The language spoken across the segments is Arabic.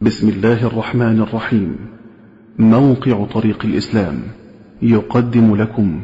بسم الله الرحمن الرحيم. موقع طريق الإسلام يقدم لكم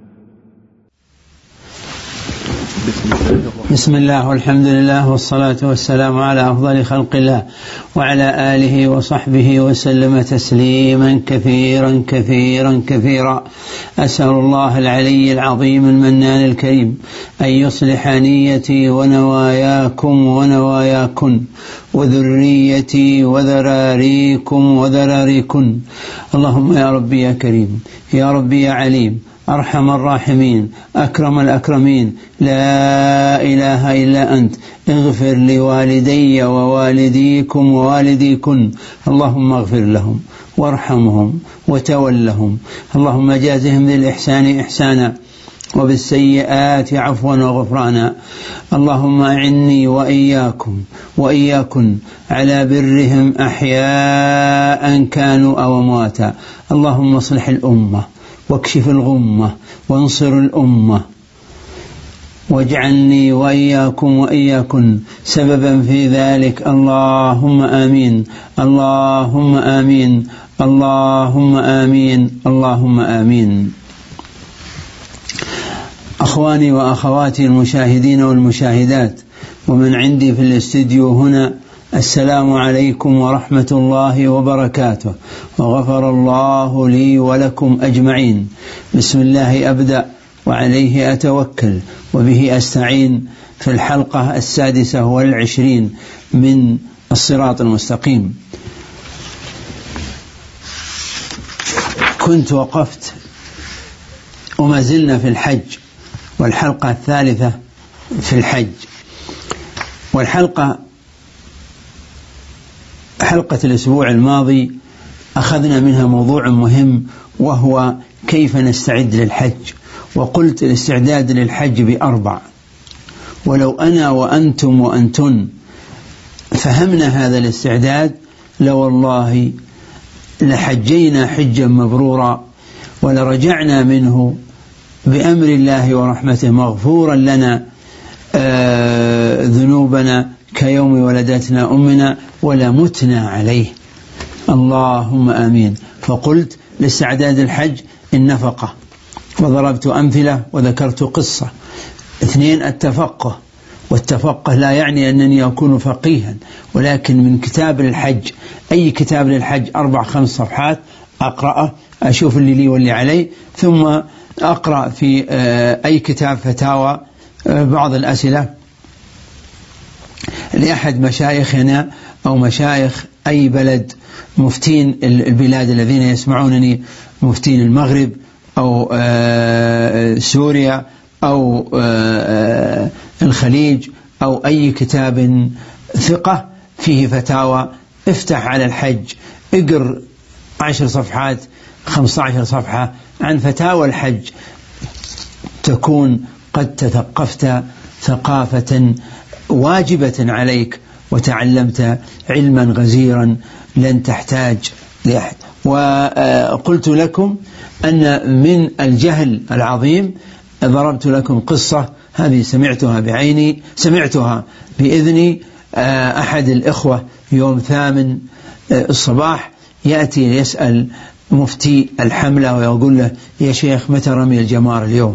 بسم الله والحمد لله والصلاة والسلام على أفضل خلق الله وعلى آله وصحبه وسلم تسليما كثيرا كثيرا كثيرا. أسأل الله العلي العظيم المنان الكريم أن يصلح نيتي ونواياكم ونواياكن وذريتي وذراريكم وذراريكن. اللهم يا ربي يا كريم، يا ربي يا عليم، أرحم الراحمين، أكرم الأكرمين، لا إله إلا أنت، اغفر لوالدي ووالديكم ووالديكن. اللهم اغفر لهم وارحمهم وتولهم. اللهم جازهم بالإحسان إحسانا وبالسيئات عفوا وغفرانا. اللهم أعني وإياكم وإياكن على برهم أحياء كانوا أو أمواتا. اللهم اصلح الأمة واكشف الغمة وانصر الأمة، واجعلني وإياكم وإياكن سببا في ذلك. اللهم آمين، اللهم آمين، اللهم آمين، اللهم آمين. أخواني وأخواتي المشاهدين والمشاهدات ومن عندي في الاستديو هنا، السلام عليكم ورحمة الله وبركاته، وغفر الله لي ولكم أجمعين. بسم الله أبدأ وعليه أتوكل وبه أستعين في الحلقة 26 من الصراط المستقيم. كنت وقفت وما زلنا في الحج، والحلقة 3 في الحج، والحلقة حلقة الأسبوع الماضي أخذنا منها موضوع مهم، وهو كيف نستعد للحج. وقلت الاستعداد للحج ب4، ولو أنا وأنتم وأنتن فهمنا هذا الاستعداد لوالله لحجينا حجا مبرورا، ولرجعنا منه بأمر الله ورحمته مغفورا لنا ذنوبنا كيوم ولدتنا أمنا ولا متنا عليه. اللهم آمين. فقلت لاستعداد الحج النفقة، وضربت أمثلة وذكرت قصة. 2 التفقه، والتفقه لا يعني أنني أكون فقيها، ولكن من كتاب للحج، أي كتاب للحج 4-5 صفحات أقرأه، أشوف اللي لي واللي علي، ثم أقرأ في أي كتاب فتاوى بعض الأسئلة لأحد مشايخنا أو مشايخ أي بلد، مفتين البلاد الذين يسمعونني، مفتين المغرب أو سوريا أو الخليج، أو أي كتاب ثقة فيه فتاوى. افتح على الحج، اقر 10 صفحات 15 صفحة عن فتاوى الحج، تكون قد تثقفت ثقافة واجبة عليك، وتعلمت علما غزيرا لن تحتاج لأحد. وقلت لكم أن من الجهل العظيم ضربت لكم قصة هذه سمعتها بعيني، سمعتها بإذني. أحد الإخوة يوم 8 الصباح يأتي يسأل مفتي الحملة ويقول له: يا شيخ متى رمي الجمار اليوم؟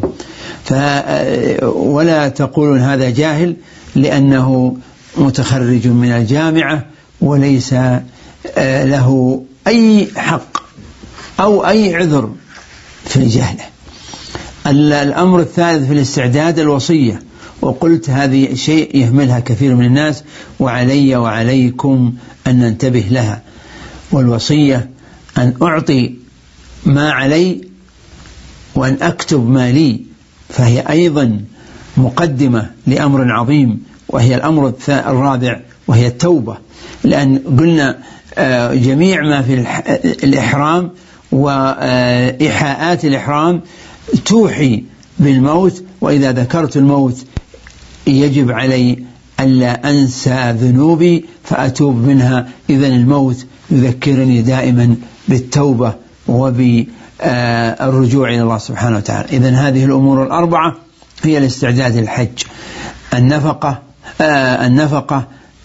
ولا تقولون هذا جاهل، لأنه متخرج من الجامعة وليس له أي حق أو أي عذر في جهله. الأمر الثالث في الاستعداد الوصية، وقلت هذه شيء يهملها كثير من الناس، وعلي وعليكم أن ننتبه لها. والوصية أن أعطي ما علي وأن أكتب ما لي، فهي أيضا مقدمة لأمر عظيم، وهي الأمر الرابع، وهي التوبة. لأن قلنا جميع ما في الإحرام وإيحاءات الإحرام توحي بالموت، وإذا ذكرت الموت يجب علي ألا أنسى ذنوبي فأتوب منها. إذن الموت يذكرني دائما بالتوبة وبالرجوع إلى الله سبحانه وتعالى. إذن هذه الأمور ال4 هي الاستعداد للحج: النفقة،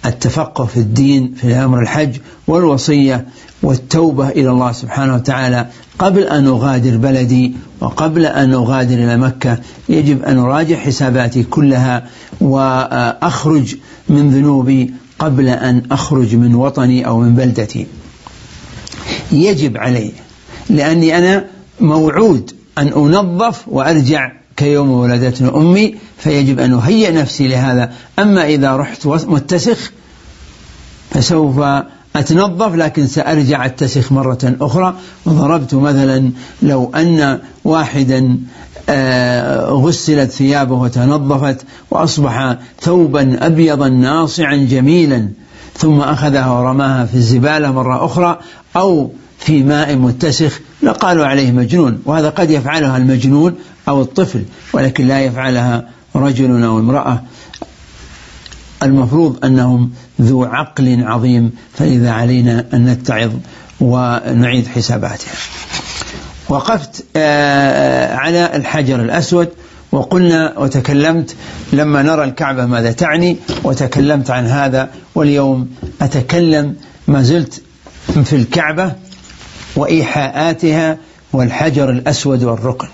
التفقه في الدين في أمر الحج والوصية والتوبة إلى الله سبحانه وتعالى قبل أن أغادر بلدي وقبل أن أغادر إلى مكة. يجب أن أراجع حساباتي كلها وأخرج من ذنوبي قبل أن أخرج من وطني أو من بلدتي. يجب علي، لأني أنا موعود أن أنظف وأرجع كيوم ولدتني أمي، فيجب أن أهيئ نفسي لهذا. أما إذا رحت متسخ فسوف أتنظف لكن سأرجع أتسخ مرة أخرى. وضربت مثلا لو أن واحدا غسلت ثيابه وتنظفت وأصبح ثوبا أبيضا ناصعا جميلا ثم أخذها ورماها في الزبالة مرة أخرى أو في ماء متسخ لقالوا عليه مجنون، وهذا قد يفعلها المجنون أو الطفل ولكن لا يفعلها رجل أو امرأة. المفروض أنهم ذو عقل عظيم، فإذا علينا أن نتعظ ونعيد حساباتها. وقفت على الحجر الأسود وقلنا وتكلمت لما نرى الكعبة ماذا تعني، وتكلمت عن هذا. واليوم أتكلم ما زلت في الكعبة وإيحاءاتها والحجر الأسود والركن.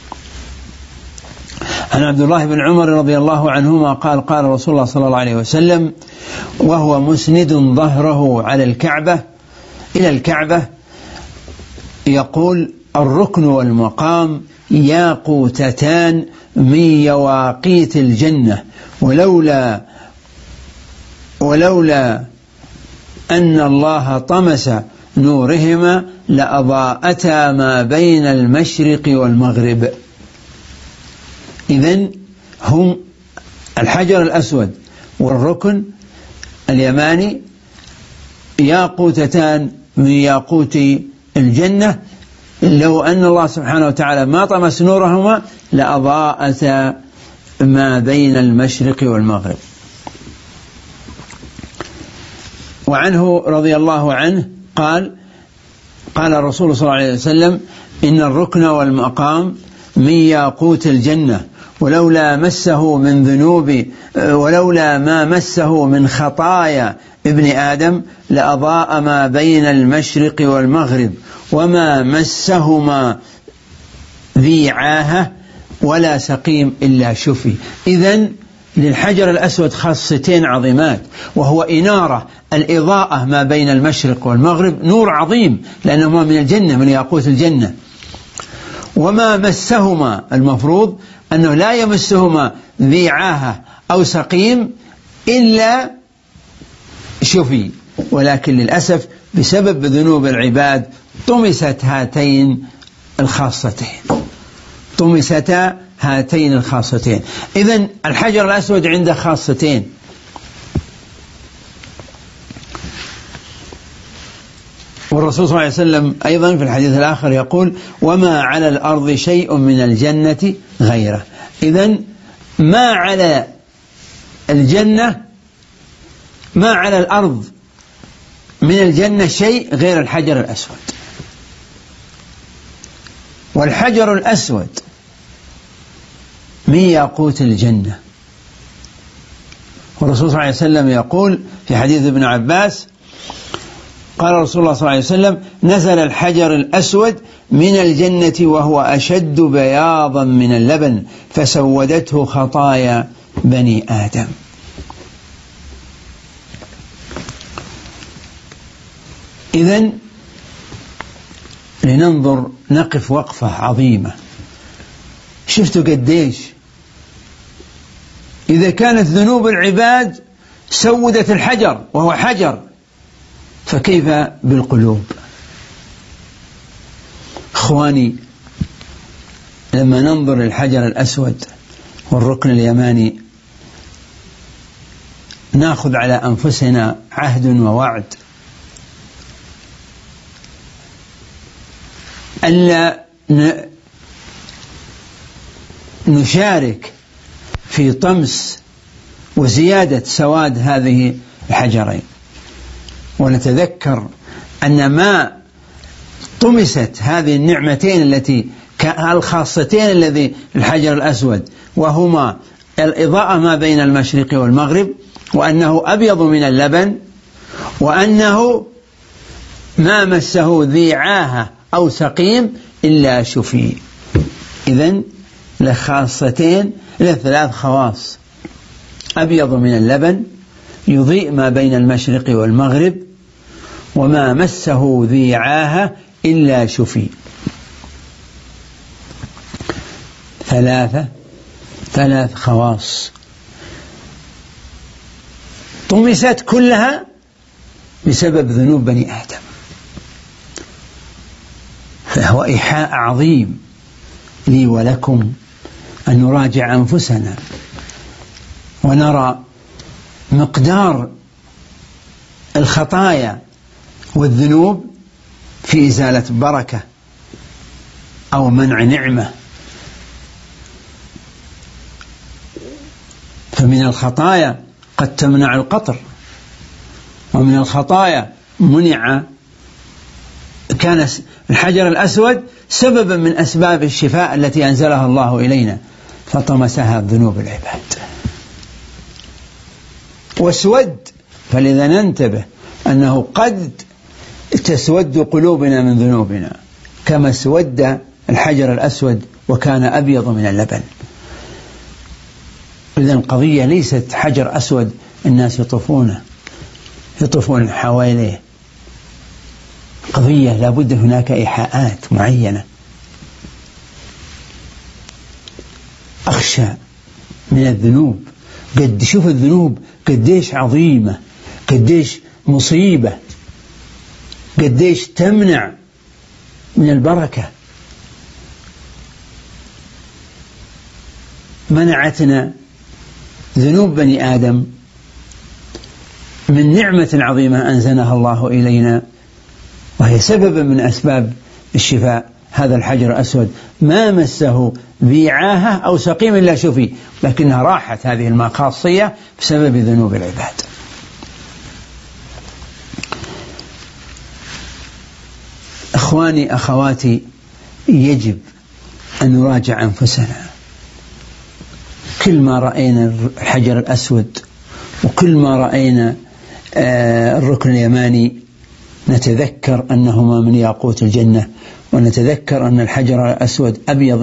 عن عبد الله بن عمر رضي الله عنهما قال قال رسول الله صلى الله عليه وسلم وهو مسند ظهره على الكعبة إلى الكعبة يقول الركن والمقام ياقوتتان من يواقيت الجنة ولولا أن الله طمس نورهما لأضاءتا ما بين المشرق والمغرب. إذن هم الحجر الأسود والركن اليماني ياقوتتان من ياقوت الجنة، لو أن الله سبحانه وتعالى ما طمس نورهما لأضاءتا ما بين المشرق والمغرب. وعنه رضي الله عنه قال قال الرسول صلى الله عليه وسلم إن الركن والمقام من ياقوت الجنة ولولا ما مسه من خطايا ابن آدم لأضاء ما بين المشرق والمغرب وما مسهما ذي عاهة ولا سقيم إلا شفي. إذن للحجر الأسود خاصتين عظيمات، وهو إنارة الإضاءة ما بين المشرق والمغرب، نور عظيم لأنهما من الجنة من ياقوت الجنة. وما مسهما المفروض أنه لا يمسهما ذي عاهة أو سقيم إلا شفي، ولكن للأسف بسبب ذنوب العباد طمست هاتين الخاصتين. إذن الحجر الأسود عنده خاصتين. والرسول صلى الله عليه وسلم أيضا في الحديث الآخر يقول وما على الأرض شيء من الجنة غيره. إذن ما على الأرض من الجنة شيء غير الحجر الأسود. والحجر الأسود من ياقوت الجنة. والرسول صلى الله عليه وسلم يقول في حديث ابن عباس قال رسول الله صلى الله عليه وسلم نزل الحجر الأسود من الجنة وهو أشد بياضا من اللبن فسودته خطايا بني آدم. إذن لننظر نقف وقفة عظيمة. شفتوا قديش إذا كانت ذنوب العباد سودت الحجر وهو حجر، فكيف بالقلوب؟ إخواني، لما ننظر للحجر الأسود والركن اليماني نأخذ على أنفسنا عهد ووعد ألا نشارك في طمس وزيادة سواد هذه الحجرين، ونتذكر أن ما طمست هذه النعمتين التي الخاصتين الذي الحجر الأسود وهما الإضاءة ما بين المشرق والمغرب وأنه أبيض من اللبن، وأنه ما مسه ذي عاهة أو سقيم إلا شفي. إذن لخاصتين، لثلاث خواص: أبيض من اللبن، يضيء ما بين المشرق والمغرب، وما مسه ذي عاهة إلا شفي. ثلاث خواص طمست كلها بسبب ذنوب بني آدم، فهو إيحاء عظيم لي ولكم أن نراجع أنفسنا ونرى مقدار الخطايا والذنوب في إزالة بركة أو منع نعمة. فمن الخطايا قد تمنع القطر، ومن الخطايا كان الحجر الأسود سببا من أسباب الشفاء التي أنزلها الله إلينا، فطمسها ذنوب العباد. واسود، فلذا ننتبه أنه قد تسود قلوبنا من ذنوبنا كما اسود الحجر الأسود وكان أبيض من اللبن. إذن القضية ليست حجر أسود الناس يطوفون حواليه، قضية لابد هناك إيحاءات معينة. أخشى من الذنوب، قد شوف الذنوب قديش عظيمة، قديش مصيبة، قديش تمنع من البركة. منعتنا ذنوب بني آدم من نعمة عظيمة أنزلها الله إلينا، وهي سبب من أسباب الشفاء. هذا الحجر الأسود ما مسه ذي عاهة أو سقيم إلا شفي، لكنها راحت هذه المخاصية بسبب ذنوب العباد. أخواني أخواتي، يجب أن نراجع أنفسنا. كل ما رأينا الحجر الأسود وكل ما رأينا الركن اليماني نتذكر أنهما من ياقوت الجنة، ونتذكر أن الحجر الأسود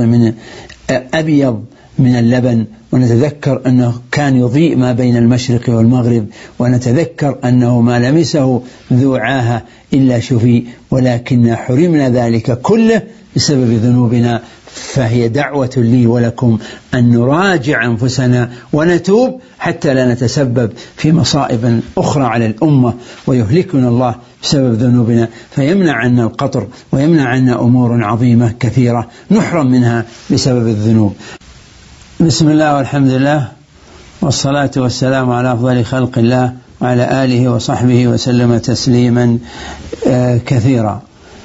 أبيض من اللبن، ونتذكر أنه كان يضيء ما بين المشرق والمغرب، ونتذكر أنه ما لمسه ذو عاهة إلا شفي، ولكن حرمنا ذلك كله بسبب ذنوبنا. فهي دعوة لي ولكم أن نراجع أنفسنا ونتوب حتى لا نتسبب في مصائب أخرى على الأمة ويهلكنا الله بسبب ذنوبنا، فيمنع عنا القطر ويمنع عنا أمور عظيمة كثيرة نحرم منها بسبب الذنوب. بسم الله والحمد لله والصلاة والسلام على أفضل خلق الله وعلى آله وصحبه وسلم تسليما كثيرا.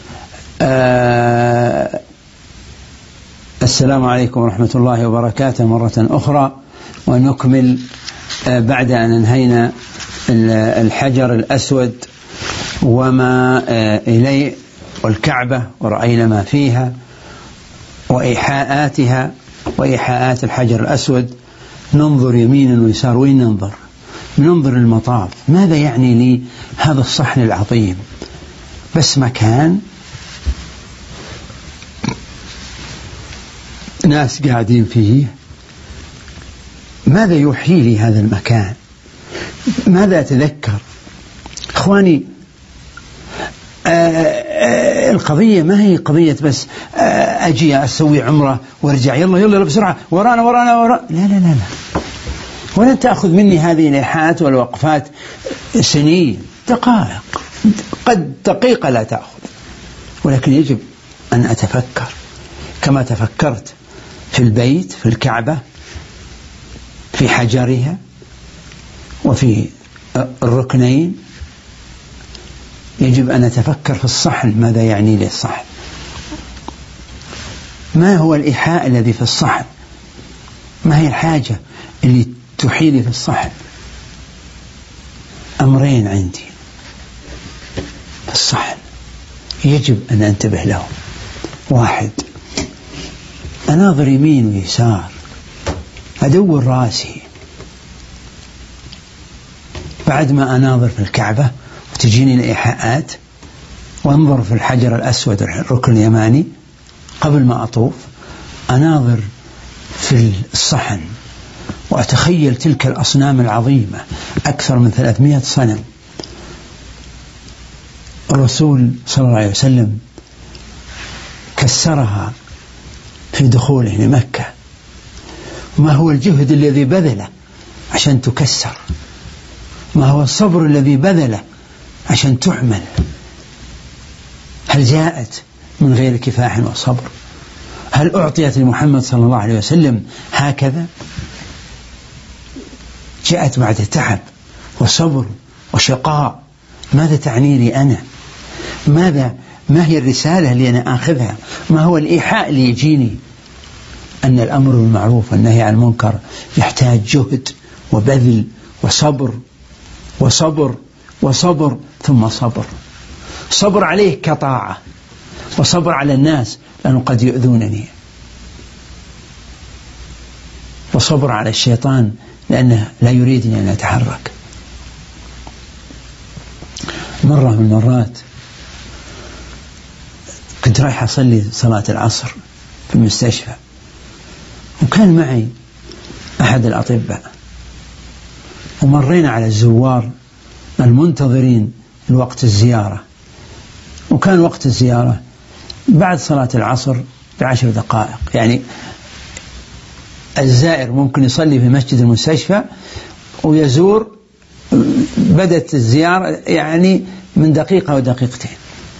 السلام عليكم ورحمة الله وبركاته مرة أخرى، ونكمل بعد أن انهينا الحجر الأسود وما إليه والكعبة ورأينا ما فيها وإيحاءاتها وإيحاءات الحجر الأسود. ننظر يمينا ويسار. وين ننظر المطاف. ماذا يعني لي هذا الصحن العظيم؟ بس مكان ناس قاعدين فيه. ماذا يحيي لي هذا المكان؟ ماذا أتذكر؟ إخواني، القضية ما هي قضية بس أجي أسوي عمرة وارجع يلا بسرعة ورانا. لا، ولن تأخذ مني هذه الإيحاءات والوقفات سنين، دقائق، قد دقيقة لا تأخذ، ولكن يجب أن أتفكر كما تفكرت في البيت، في الكعبة، في حجرها وفي الركنين. يجب أن أتفكر في الصحن. ماذا يعني لي الصحن؟ ما هو الإيحاء الذي في الصحن؟ ما هي الحاجة اللي تحيلي في الصحن؟ أمرين عندي في الصحن يجب أن أنتبه لهم. واحد، أناظر يمين ويسار، أدور راسي، بعد ما أناظر في الكعبة وتجيني الإيحاءات، وانظر في الحجر الأسود الركن اليماني قبل ما أطوف، أناظر في الصحن وأتخيل تلك الأصنام العظيمة أكثر من 300 صنم. الرسول صلى الله عليه وسلم كسرها في دخوله لمكة. ما هو الجهد الذي بذله عشان تكسر؟ ما هو الصبر الذي بذله عشان تحمل؟ هل جاءت من غير كفاح وصبر؟ هل أعطيت لمحمد صلى الله عليه وسلم هكذا؟ جاءت بعد تعب وصبر وشقاء. ماذا تعني لي أنا؟ ما هي الرسالة اللي أنا آخذها؟ ما هو الإيحاء اللي يجيني؟ أن الأمر بالمعروف والنهي عن المنكر يحتاج جهد وبذل وصبر وصبر وصبر ثم صبر. صبر عليه كطاعة، وصبر على الناس لأنه قد يؤذونني، وصبر على الشيطان لأنه لا يريدني أن أتحرك. مرة من المرات كنت رايح أصلي صلاة العصر في المستشفى، وكان معي أحد الأطباء، ومرينا على الزوار المنتظرين لوقت الزيارة، وكان وقت الزيارة بعد صلاة العصر ب10 دقائق. يعني الزائر ممكن يصلي في مسجد المستشفى ويزور، بدت الزيارة يعني من دقيقة ودقيقتين،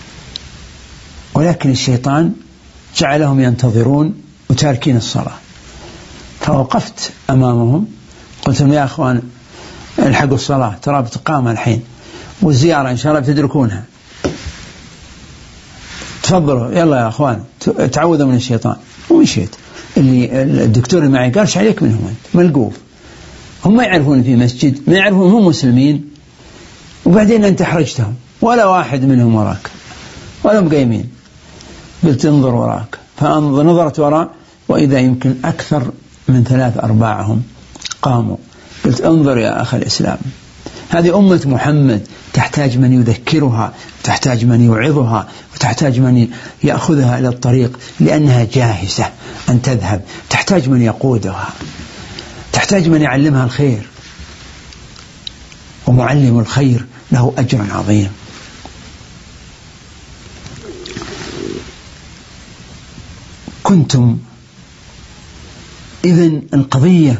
ولكن الشيطان جعلهم ينتظرون وتاركين الصلاة. فوقفت أمامهم قلت لهم: يا أخوان الحقوا الصلاة، ترى بتقام الحين والزيارة إن شاء الله بتدركونها، تفضلوا يلا يا أخوان تعوذوا من الشيطان. ومشيت. الدكتور اللي معي قال: ايش عليك منهم أنت ملقوف؟ هم ما يعرفون في مسجد، ما يعرفون هم مسلمين، وبعدين أنت حرجتهم، ولا واحد منهم وراك ولا مقيمين. قلت: انظر وراك. فنظرت وراء وإذا يمكن أكثر من 3/4 قاموا. قلت: انظر يا أخ الإسلام، هذه أمة محمد تحتاج من يذكرها، وتحتاج من يوعظها، وتحتاج من يأخذها إلى الطريق، لأنها جاهزة أن تذهب. تحتاج من يقودها، تحتاج من يعلمها الخير، ومعلم الخير له أجر عظيم. كنتم إذن القضية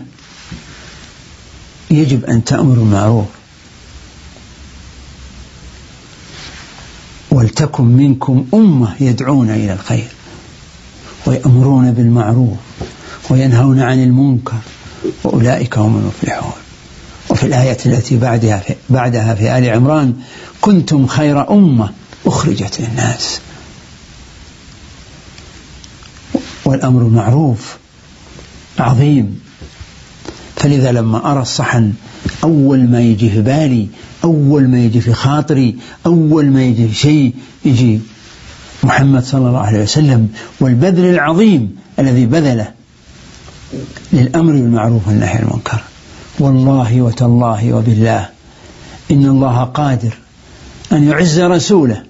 يجب أن تأمروا بالمعروف، ولتكن منكم أمة يدعون إلى الخير ويأمرون بالمعروف وينهون عن المنكر وأولئك هم المفلحون. وفي الآية التي بعدها في آل عمران: كنتم خير أمة أخرجت للناس. والأمر معروف عظيم. فلذا لما أرى الصحن أول ما يجي في بالي، أول ما يجي في خاطري، أول ما يجي في شيء يجي محمد صلى الله عليه وسلم والبذل العظيم الذي بذله للأمر بالمعروف والنهي عن المنكر. والله وتالله وبالله إن الله قادر أن يعز رسوله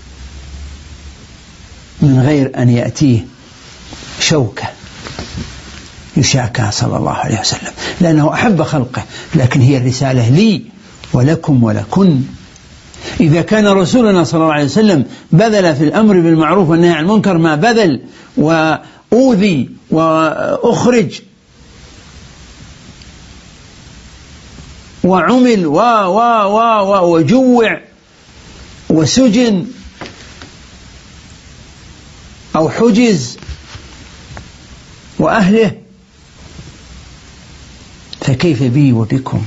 من غير أن يأتيه شوكة يشاكى صلى الله عليه وسلم، لأنه أحب خلقه. لكن هي الرسالة لي ولكم ولكن. إذا كان رسولنا صلى الله عليه وسلم بذل في الأمر بالمعروف والنهي عن المنكر ما بذل، وأوذي وأخرج وعمل وجوع وسجن أو حجز وأهله، فكيف بي وبكم؟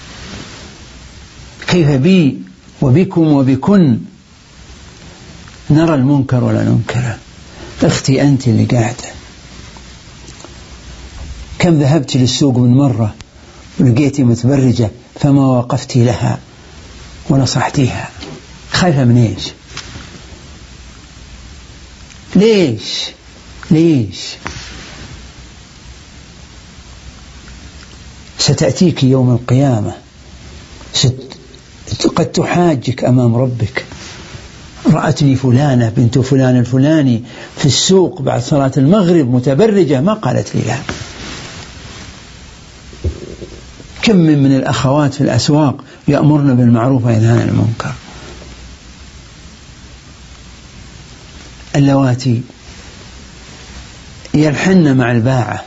كيف بي وبكم وبكن؟ نرى المنكر ولا ننكره. أختي أنت اللي قاعدة، كم ذهبت للسوق من مرة ولقيتي متبرجة فما وقفتي لها ونصحتيها؟ خايفة من إيش؟ ليش؟ ستأتيك يوم القيامة قد تحاجك أمام ربك. رأتني فلانة بنت فلان الفلاني في السوق بعد صلاة المغرب متبرجة، ما قالت لي لا. كم من الأخوات في الأسواق يأمرن بالمعروف وينهان عن المنكر. اللواتي يلحن مع الباعة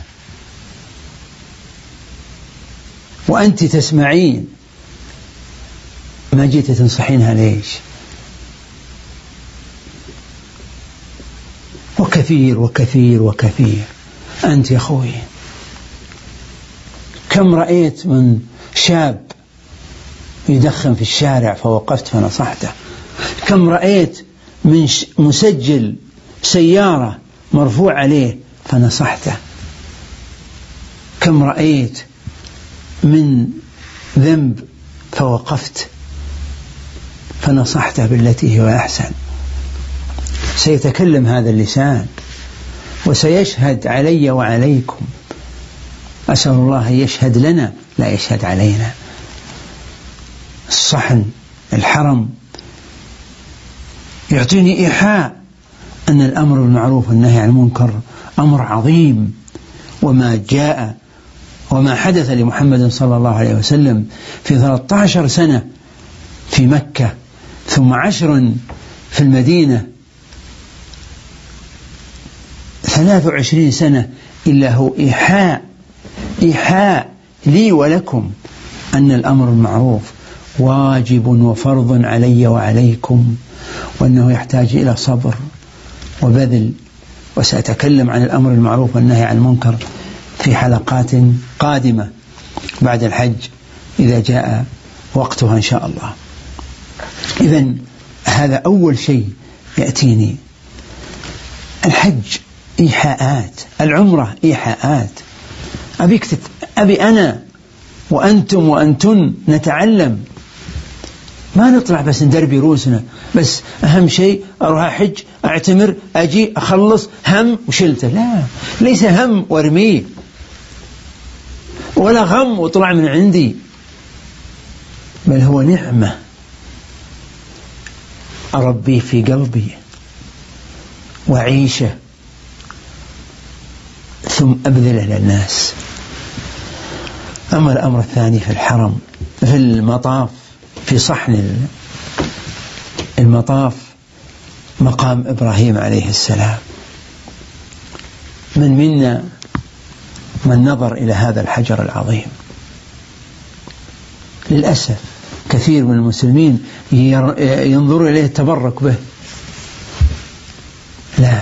وأنت تسمعين، ما جيت تنصحينها ليش؟ وكثير وكثير وكثير. أنت يا أخوي كم رأيت من شاب يدخن في الشارع فوقفت فنصحته؟ كم رأيت من مسجل سيارة مرفوع عليه فنصحته؟ كم رأيت من ذنب فوقفت فنصحته بالتي هي أحسن؟ سيتكلم هذا اللسان وسيشهد علي وعليكم. أسأل الله يشهد لنا لا يشهد علينا. الصحن الحرم يعطيني إيحاء أن الأمر بالمعروف والنهي عن المنكر أمر عظيم. وما حدث لمحمد صلى الله عليه وسلم في 13 سنة في مكة ثم 10 في المدينة 23 سنة إلا هو إيحاء لي ولكم أن الأمر بالمعروف واجب وفرض علي وعليكم، وأنه يحتاج إلى صبر وبذل. وسأتكلم عن الأمر بالمعروف والنهي عن المنكر في حلقات قادمة بعد الحج إذا جاء وقتها إن شاء الله. إذن هذا أول شيء يأتيني. الحج إيحاءات، العمرة إيحاءات. أبي أنا وأنتم وأنتن نتعلم، ما نطلع بس ندربي روسنا بس. أهم شيء أروح أحج أعتمر أجي أخلص هم وشلته. لا، ليس هم وارميه ولا غم وطلع من عندي، بل هو نعمة أربيه في قلبي وعيشه ثم أبذله للناس. أما الأمر الثاني في الحرم، في المطاف، في صحن المطاف مقام إبراهيم عليه السلام. منا من نظر إلى هذا الحجر العظيم. للأسف كثير من المسلمين ينظر إليه التبرك به. لا،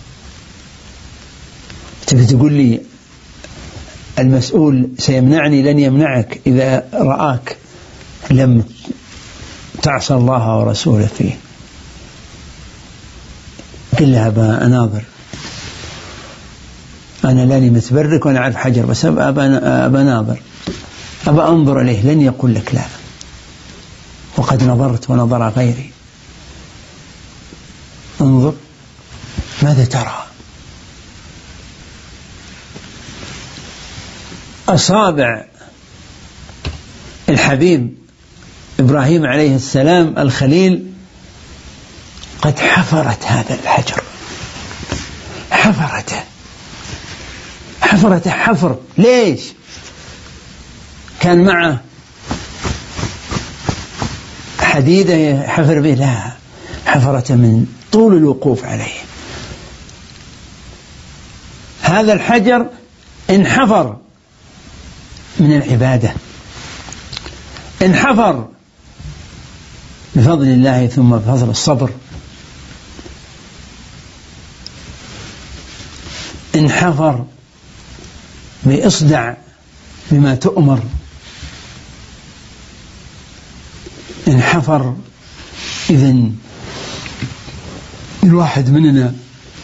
تبي تقول لي المسؤول سيمنعني؟ لن يمنعك إذا رآك لم تعصى الله ورسوله فيه. قل له أبا أناظر، أنا لاني متبرك وأنا أعرف حجر، بس أبا ناظر، أبا أنظر إليه. لن يقول لك لا، وقد نظرت ونظر غيري. انظر ماذا ترى. أصابع الحبيب إبراهيم عليه السلام الخليل قد حفرت هذا الحجر، حفرته حفر. ليش؟ كان معه حديدة يحفر به؟ لا، حفرته من طول الوقوف عليه. هذا الحجر انحفر من العبادة، انحفر بفضل الله ثم بفضل الصبر، انحفر بإصدع بما تؤمر، انحفر. إذن الواحد مننا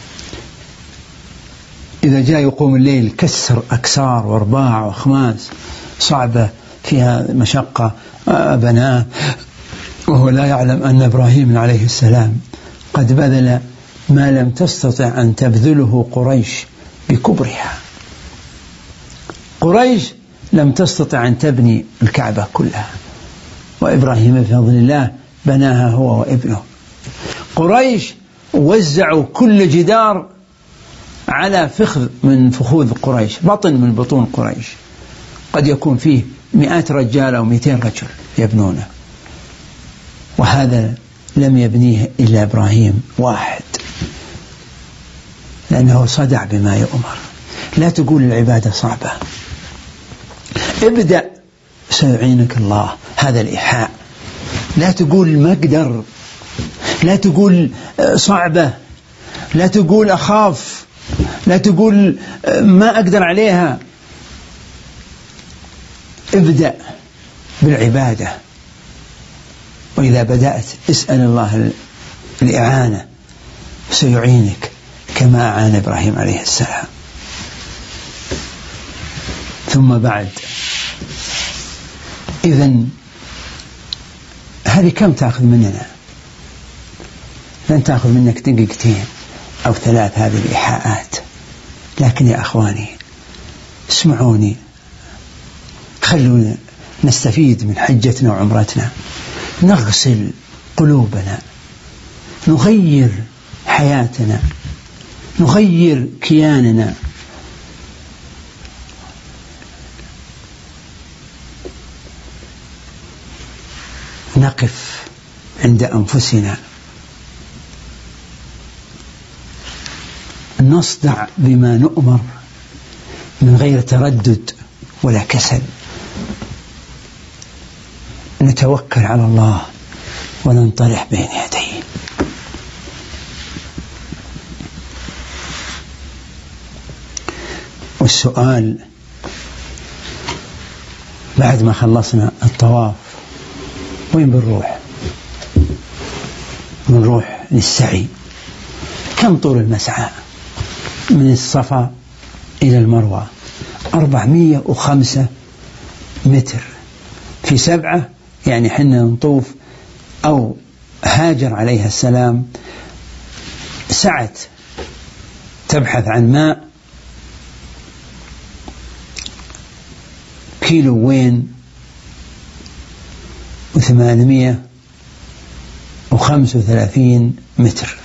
إذا جاء يقوم الليل كسر أكسار وارباع وخماس صعبة فيها مشقة بناه، وهو لا يعلم أن إبراهيم عليه السلام قد بذل ما لم تستطع أن تبذله قريش بكبرها. قريش لم تستطع أن تبني الكعبة كلها، وإبراهيم بفضل الله بناها هو وابنه. قريش وزعوا كل جدار على فخذ من فخوذ قريش، بطن من بطون قريش، قد يكون فيه 100 رجال أو 200 رجل يبنونه، وهذا لم يبنيه إلا إبراهيم واحد، لأنه صدع بما يؤمر. لا تقول العبادة صعبة، ابدأ سيعينك الله، هذا الإيحاء. لا تقول ما أقدر، لا تقول صعبة، لا تقول أخاف، لا تقول ما أقدر عليها. ابدأ بالعبادة، وإذا بدأت اسأل الله الإعانة سيعينك كما أعان إبراهيم عليه السلام. ثم بعد، إذن هذه كم تأخذ مننا؟ لن تأخذ منك دقيقتين أو 3 هذه الإيحاءات. لكن يا أخواني اسمعوني، خلونا نستفيد من حجتنا وعمرتنا، نغسل قلوبنا، نغير حياتنا، نغير كياننا. نقف عند أنفسنا، نصدع بما نؤمر من غير تردد ولا كسل، نتوكل على الله وننطرح بين يديه. والسؤال بعد ما خلصنا الطواف وين بنروح؟ بنروح للسعي. كم طول المسعى من الصفا إلى المروة؟ 405 متر في 7، يعني حنا نطوف أو هاجر عليها السلام سعت تبحث عن ماء كيلو وين و835 متر،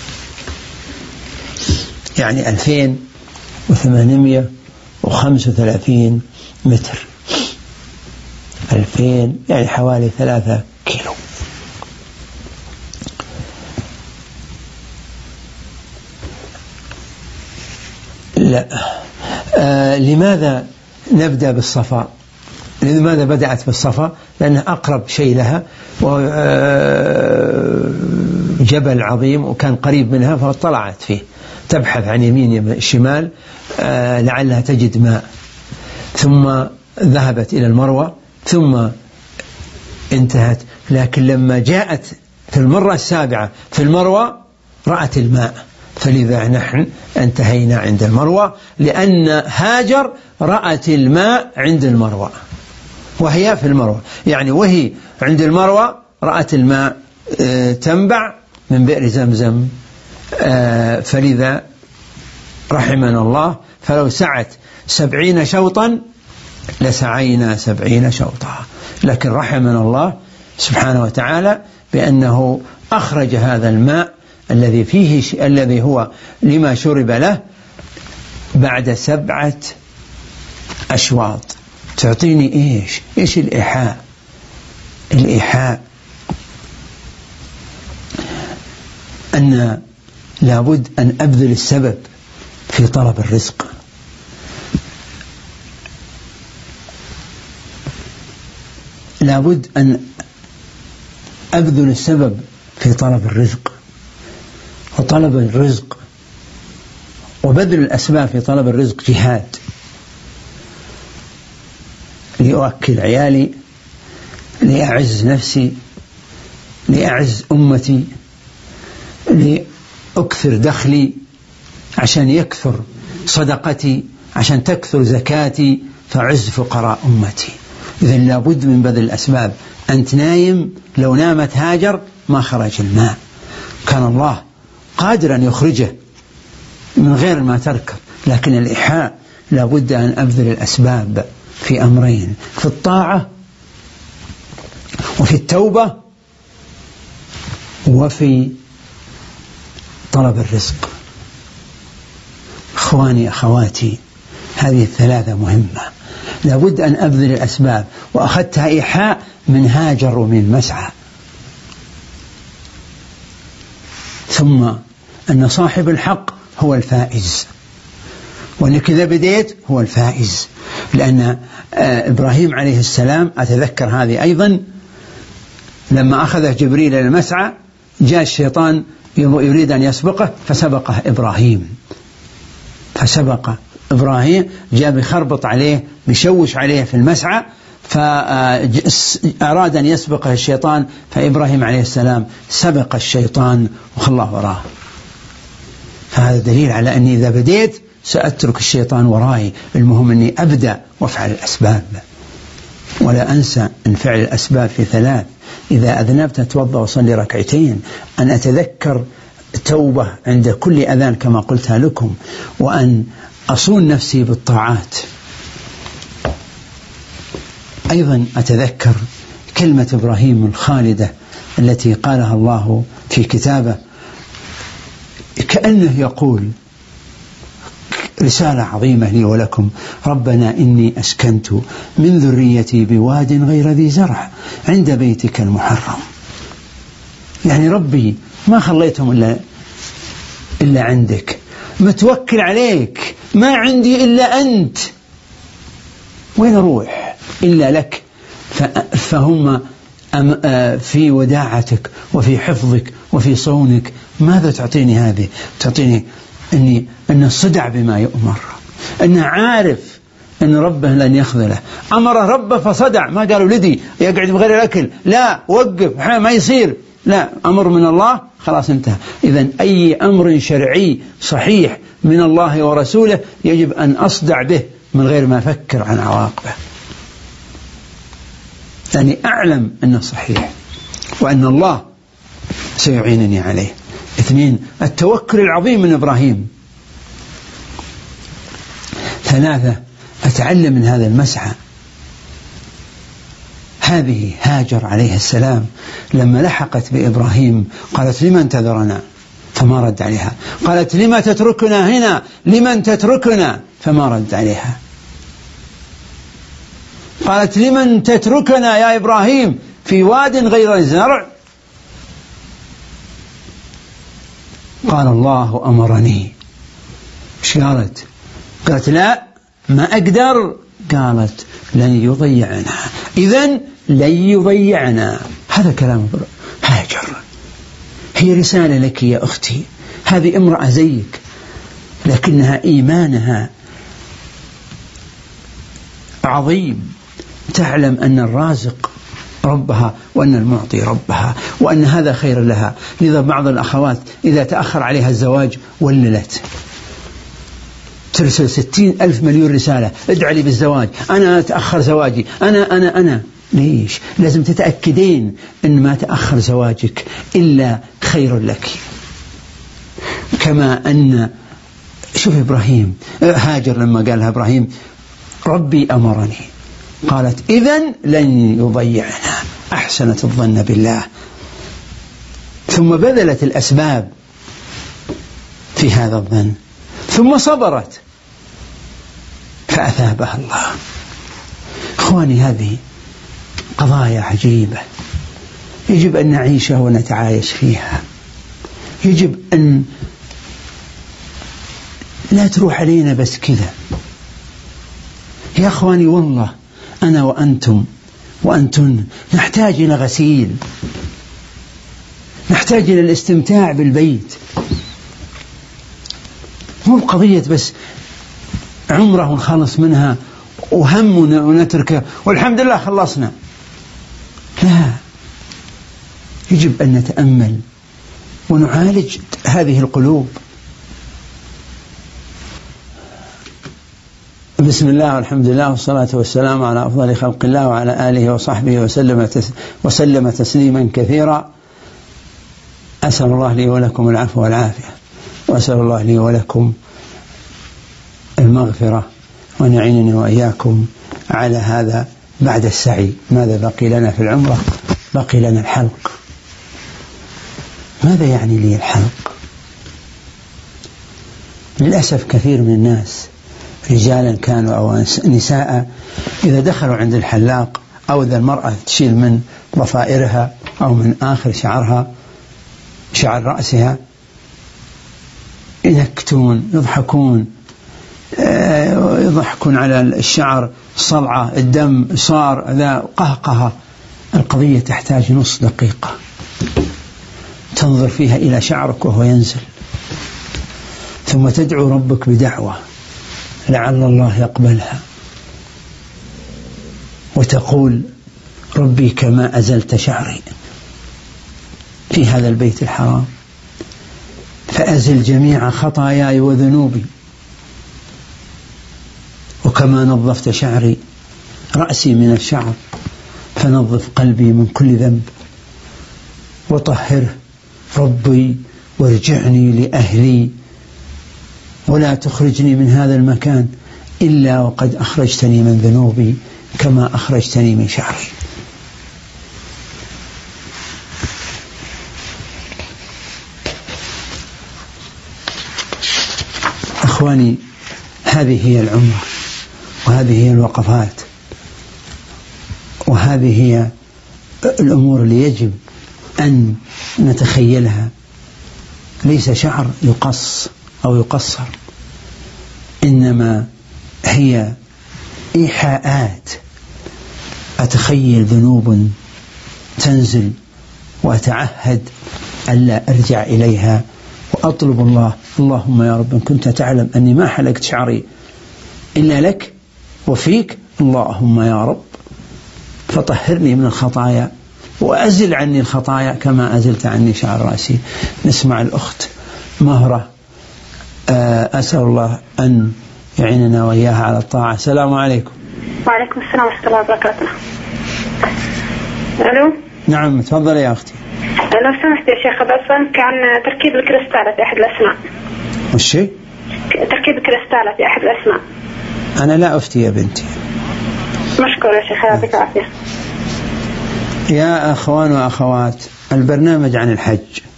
يعني 2835 متر. 2000 يعني حوالي 3 كيلو. لا، لماذا نبدأ بالصفا؟ لماذا بدأت بالصفا؟ لأنه أقرب شيء لها، وجبل عظيم وكان قريب منها، فطلعت فيه تبحث عن يمين شمال لعلها تجد ماء. ثم ذهبت إلى المروة ثم انتهت. لكن لما جاءت في المرة السابعة في المروة رأت الماء، فلذا نحن انتهينا عند المروة، لأن هاجر رأت الماء عند المروة وهي في المروة، يعني وهي عند المروة رأت الماء تنبع من بئر زمزم. فلذا رحمنا الله، فلو سعت 70 شوطا لسعينا 70 شوطا، لكن رحمنا الله سبحانه وتعالى بأنه أخرج هذا الماء الذي هو لما شرب له بعد 7 أشواط. تعطيني إيش الإيحاء؟ الإيحاء أن لابد أن أبذل السبب في طلب الرزق. لابد أن أبذل السبب في طلب الرزق، وطلب الرزق وبذل الأسباب في طلب الرزق جهاد، لأؤكل عيالي، لأعز نفسي، لأعز أمتي، لأكثر دخلي، عشان يكثر صدقتي، عشان تكثر زكاتي، فعز فقراء أمتي. إذن لابد من بذل الأسباب. أنت نايم، لو نامت هاجر ما خرج الماء، كان الله قادر أن يخرجه من غير ما تركب. لكن الإيحاء لابد أن أبذل الأسباب في أمرين: في الطاعة وفي التوبة وفي طلب الرزق. إخواني أخواتي، هذه الثلاثة مهمة، لابد أن أبذل الأسباب، وأخذتها إيحاء من هاجر ومن مسعى. ثم أن صاحب الحق هو الفائز، وأنك إذا بديت هو الفائز، لأن إبراهيم عليه السلام أتذكر هذه أيضا، لما أخذه جبريل إلى المسعى جاء الشيطان يريد أن يسبقه فسبق إبراهيم جاء بخربط عليه بشوش عليه في المسعى، فأراد أن يسبقه الشيطان، فإبراهيم عليه السلام سبق الشيطان وخلاه وراه. فهذا دليل على أني إذا بديت سأترك الشيطان وراي، المهم أني أبدأ وافعل الأسباب. ولا أنسى أن فعل الأسباب في ثلاث: إذا أذنبت أتوضأ وصلي ركعتين، أن أتذكر توبة عند كل أذان كما قلتها لكم، وأن أصون نفسي بالطاعات. أيضا أتذكر كلمة إبراهيم الخالدة التي قالها الله في كتابه، كأنه يقول رسالة عظيمة لي ولكم: ربنا إني أسكنت من ذريتي بواد غير ذي زرع عند بيتك المحرم. يعني ربي ما خليتهم إلا عندك، متوكل عليك، ما عندي إلا أنت، وين أروح إلا لك؟ فهم في وداعتك وفي حفظك وفي صونك. ماذا تعطيني هذه؟ تعطيني أن الصدع بما يؤمر، أنه عارف أن ربه لن يخذله. أمر ربه فصدع، ما قالوا لدي يقعد بغير الأكل، لا وقف ما يصير، لا، أمر من الله خلاص انتهى. إذن أي أمر شرعي صحيح من الله ورسوله يجب أن أصدع به من غير ما أفكر عن عواقبه، يعني أعلم أنه صحيح وأن الله سيعينني عليه. 2. التوكل العظيم من إبراهيم. 3. أتعلم من هذا المسعى. هذه هاجر عليه السلام لما لحقت بإبراهيم قالت: لمن تذرنا؟ فما رد عليها. قالت: لما تتركنا هنا؟ لمن تتركنا؟ فما رد عليها. قالت: لمن تتركنا يا إبراهيم في واد غير زرع؟ قال: الله أمرني. ايش قالت؟ قالت: لا ما أقدر. قالت: لن يضيعنا. إذن لن يضيعنا. هذا كلام هاجر. هي رسالة لك يا أختي، هذه امرأة زيك لكنها إيمانها عظيم، تعلم أن الرازق ربها وأن المعطي ربها وأن هذا خير لها. لذا بعض الأخوات إذا تأخر عليها الزواج وللت، ترسل 60,000 مليون رسالة: ادعى لي بالزواج، أنا تأخر زواجي، أنا. ليش؟ لازم تتأكدين أن ما تأخر زواجك إلا خير لك. كما أن شوف إبراهيم، هاجر لما قالها إبراهيم: ربي أمرني، قالت: إذن لن يضيعنا. أحسنت الظن بالله، ثم بذلت الأسباب في هذا الظن، ثم صبرت فأثابها الله. إخواني، هذه قضايا عجيبة يجب أن نعيشها ونتعايش فيها. يجب أن لا تروح علينا بس كذا. يا أخواني، والله أنا وأنتم وأنتن نحتاج إلى غسيل، نحتاج إلى الاستمتاع بالبيت. مو قضية بس عمره ونخلص منها وهم ونتركه والحمد لله خلصنا. لا، يجب أن نتأمل ونعالج هذه القلوب. بسم الله والحمد لله والصلاة والسلام على أفضل خلق الله وعلى آله وصحبه وسلم تسليما كثيرا. أسأل الله لي ولكم العفو والعافية، وأسأل الله لي ولكم المغفرة، وأن يعينني وإياكم على هذا بعد السعي. ماذا بقي لنا في العمرة؟ بقي لنا الحلق. ماذا يعني لي الحلق؟ للأسف كثير من الناس رجالا كانوا أو نساء إذا دخلوا عند الحلاق أو إذا المرأة تشيل من ضفائرها أو من آخر شعرها شعر رأسها ينكتون يضحكون على الشعر، صلعة، الدم صار ذا قهقها. القضية تحتاج نص دقيقة تنظر فيها إلى شعرك وهو ينزل، ثم تدعو ربك بدعوة لعل الله يقبلها، وتقول ربي كما أزلت شعري في هذا البيت الحرام فأزل جميع خطاياي وذنوبي، وكما نظفت شعري رأسي من الشعر فنظف قلبي من كل ذنب وطهره ربي وارجعني لأهلي ولا تخرجني من هذا المكان إلا وقد أخرجتني من ذنوبي كما أخرجتني من شعري. أخواني، هذه هي العمرة، وهذه هي الوقفات، وهذه هي الأمور اللي يجب أن نتخيلها. ليس شعر يقص أو يقصر، إنما هي إيحاءات. أتخيل ذنوب تنزل وأتعهد ألا أرجع إليها، وأطلب الله اللهم يا رب إن كنت تعلم أني ما حلقت شعري إلا لك وفيك، اللهم يا رب فطهرني من الخطايا وأزل عني الخطايا كما أزلت عني شعر رأسي. نسمع الأخت مهرة، أسأل الله أن يعيننا وإياها على الطاعة. السلام عليكم. وعليكم السلام ورحمة الله وبركاته. ألو. نعم تفضل يا أختي. لو سمحت يا شيخ بسألك عن تركيب الكريستالة في أحد الأسماء. والشيء؟ تركيب الكريستالة في أحد الأسماء. أنا لا أفتي يا بنتي. مشكور يا شيخ، يعطيك العافية. يا أخوان وأخوات، البرنامج عن الحج،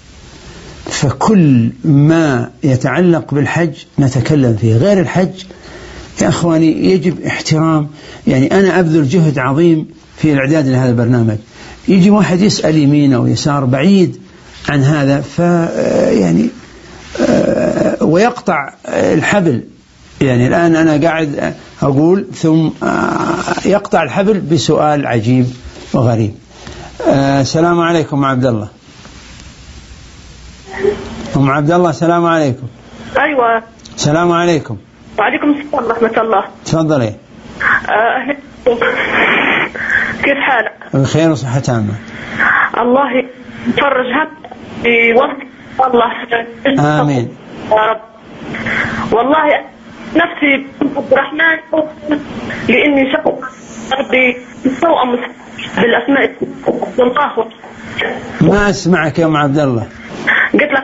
فكل ما يتعلق بالحج نتكلم فيه. غير الحج يا أخواني يجب احترام، يعني أنا أبذل جهد عظيم في الإعداد لهذا البرنامج، يجي واحد يسأل يمين أو يسار بعيد عن هذا يعني ويقطع الحبل. يعني الآن أنا قاعد أقول ثم يقطع الحبل بسؤال عجيب وغريب. السلام عليكم عبد الله. أم عبد الله السلام عليكم. أيوة. السلام عليكم. وعليكم السلام ورحمة الله. تفضلي. كيف حالك؟ بخير وصحة تامة. الله يفرج هم في وقت الله. آمين يا رب. والله نفسي عبد الرحمن لأني شخص ربي توأم بالأسماء الله. ما أسمعك يا أم عبد الله. قلت لك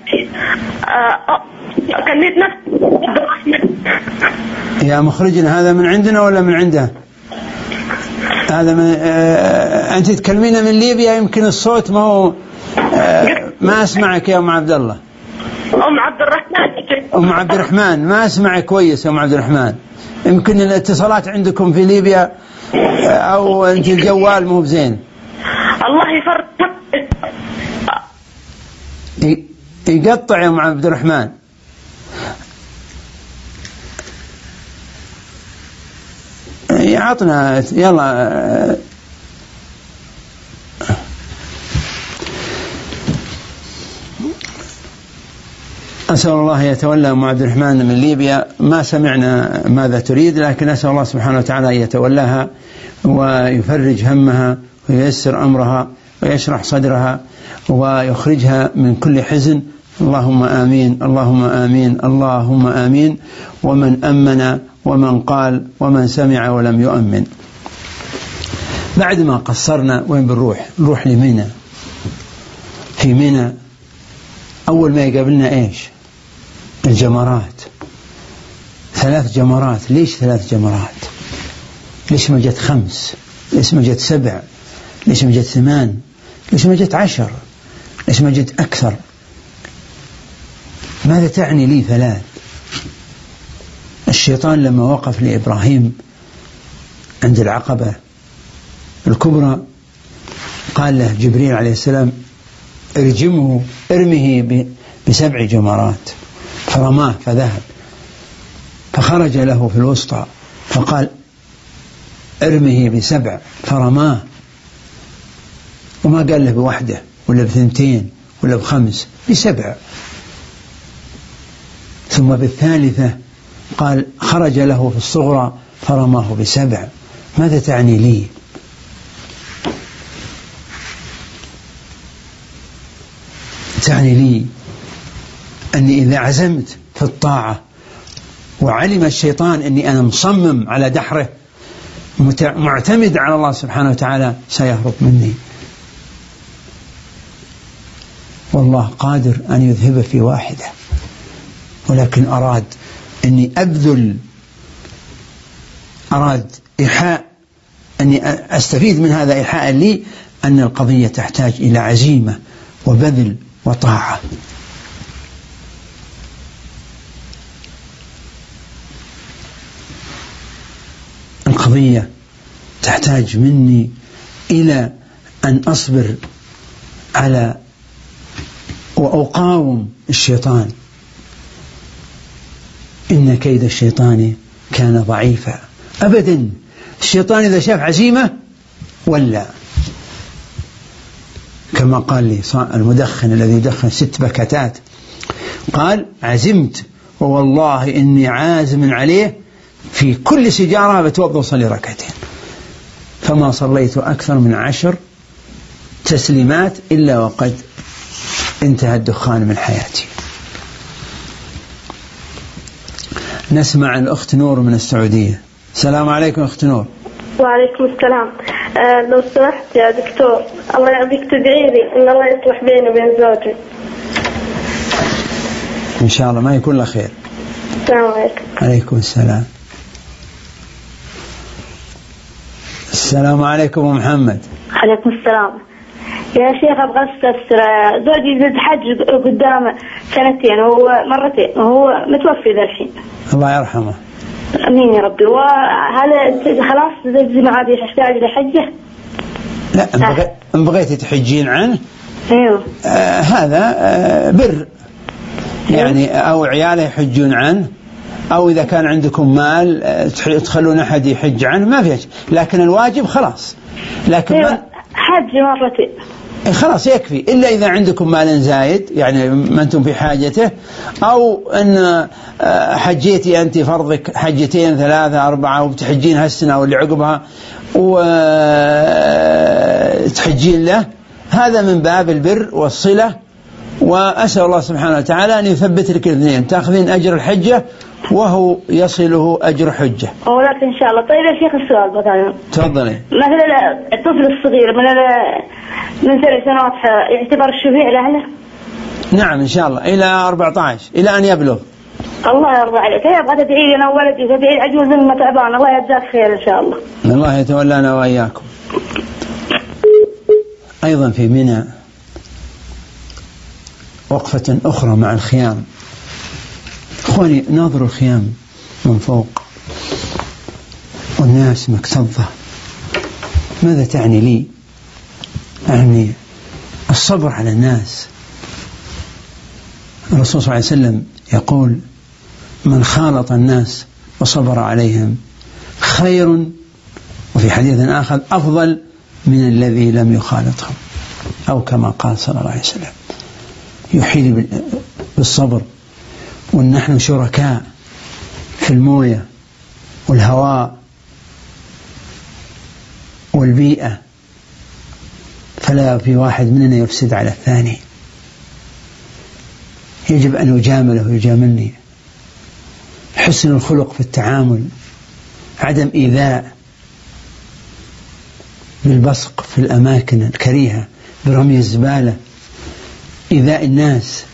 كنيت نفسي عبد الرحمن. يا مخرجنا هذا من عندنا ولا من عنده؟ هذا من أنت تكلمين من ليبيا، يمكن الصوت ما هو ما أسمعك يا أم عبد الله. أم عبد الرحمن. أم عبد الرحمن ما أسمعك كويس يا أم عبد الرحمن، يمكن الاتصالات عندكم في ليبيا أو أنت الجوال مو بزين. الله يفرج. يقطع يا أم عبد الرحمن. عطنا يلا. أسأل الله يتولى أم عبد الرحمن من ليبيا. ما سمعنا ماذا تريد، لكن أسأل الله سبحانه وتعالى أن يتولاها ويفرج همها وييسر أمرها ويشرح صدرها ويخرجها من كل حزن. اللهم آمين اللهم آمين اللهم آمين. ومن أمن ومن قال ومن سمع ولم يؤمن. بعد ما قصرنا وين بنروح؟ نروح لمنى. في منى أول ما يقابلنا إيش؟ الجمرات. 3 جمرات. ليش 3 جمرات؟ ليش ما جت 5؟ ليش ما جت 7؟ ليش ما جت 8؟ ليش ما جت 10؟ ليش ما جت أكثر؟ ماذا تعني لي 3؟ الشيطان لما وقف لإبراهيم عند العقبة الكبرى قال له جبريل عليه السلام ارمه ب7 جمرات، فرماه فذهب، فخرج له في الوسطى فقال ارمه ب7 فرماه، وما قال له ب1 ولا ب2 ولا ب5، ب7. ثم بالثالثة قال خرج له في الصغرى فرماه ب7. ماذا تعني لي؟ تعني لي أني إذا عزمت في الطاعة وعلم الشيطان أني أنا مصمم على دحره معتمد على الله سبحانه وتعالى سيهرب مني، والله قادر أن يذهب في واحدة، ولكن أراد أني أراد إيحاء أني أستفيد من هذا إيحاء لي أن القضية تحتاج إلى عزيمة وبذل وطاعة. القضية تحتاج مني إلى أن أصبر على وأقاوم الشيطان. إن كيد الشيطان كان ضعيفا. أبدا، الشيطان إذا شاف عزيمة ولا، كما قال لي المدخن الذي يدخن 6 بكتات، قال عزمت ووالله إني عازم عليه في كل سجارة بتوضأ وصلي 2 ركعتين، فما صليت أكثر من 10 تسليمات إلا وقد انتهى الدخان من حياتي. نسمع الأخت نور من السعودية. السلام عليكم أخت نور. وعليكم السلام. لو سمحت يا دكتور، الله يعطيك تدعي لي إن الله يصلح بيني وبين زوجي إن شاء الله، ما يكون له خير. السلام عليكم. عليكم السلام. السلام عليكم محمد. عليكم السلام. يا شيخ أبغى أستفسر، زوجي زاد حج قدامه 2 وهو 2 مرتين وهو متوفي ذا الحين، الله يرحمه. أمين يا ربي. وهل خلاص زوجي ما عاد يحتاج لحجة؟ لا، إن بغيتي تحجين عنه أيوه. هذا بر يعني، أو عياله يحجون عنه، أو إذا كان عندكم مال تخلون أحد يحج عنه، ما فيش، لكن الواجب خلاص. لكن حج 2 مرتين خلاص يكفي، إلا إذا عندكم مال زايد يعني ما أنتم في حاجته، أو أن حجيتي أنت فرضك 2 3 4 وبتحجين هالسنة واللي عقبها وتحجين له، هذا من باب البر والصلة. وأسأل الله سبحانه وتعالى أن يثبت لك الاثنين، تأخذين أجر الحجة وهو يصله أجر حجة. ولكن إن شاء الله. طيب يا شيخ السؤال مثلا، تفضلي. مثلا الطفل الصغير من 3 سنوات يعتبر شفيع لأهله؟ نعم إن شاء الله، إلى 14، إلى أن يبلغ. الله يرضى عليك. هي أبغى تدعي لي أنا وولدي، تدعي عجوز لما تعبان، الله يجزاك خير إن شاء الله. الله يتولانا وإياكم. أيضا في منى وقفة أخرى مع الخيام. إخواني، ناظروا الخيام من فوق والناس مكتظة. ماذا تعني لي؟ يعني الصبر على الناس. الرسول صلى الله عليه وسلم يقول من خالط الناس وصبر عليهم خير، وفي حديث آخر أفضل من الذي لم يخالطهم، أو كما قال صلى الله عليه وسلم. يحيل بالصبر. ونحن شركاء في الموية والهواء والبيئة، فلا في واحد مننا يفسد على الثاني. يجب أن يجامله ويجاملني. حسن الخلق في التعامل، عدم إيذاء بالبصق في الأماكن الكريهة، برمي الزبالة، إيذاء الناس.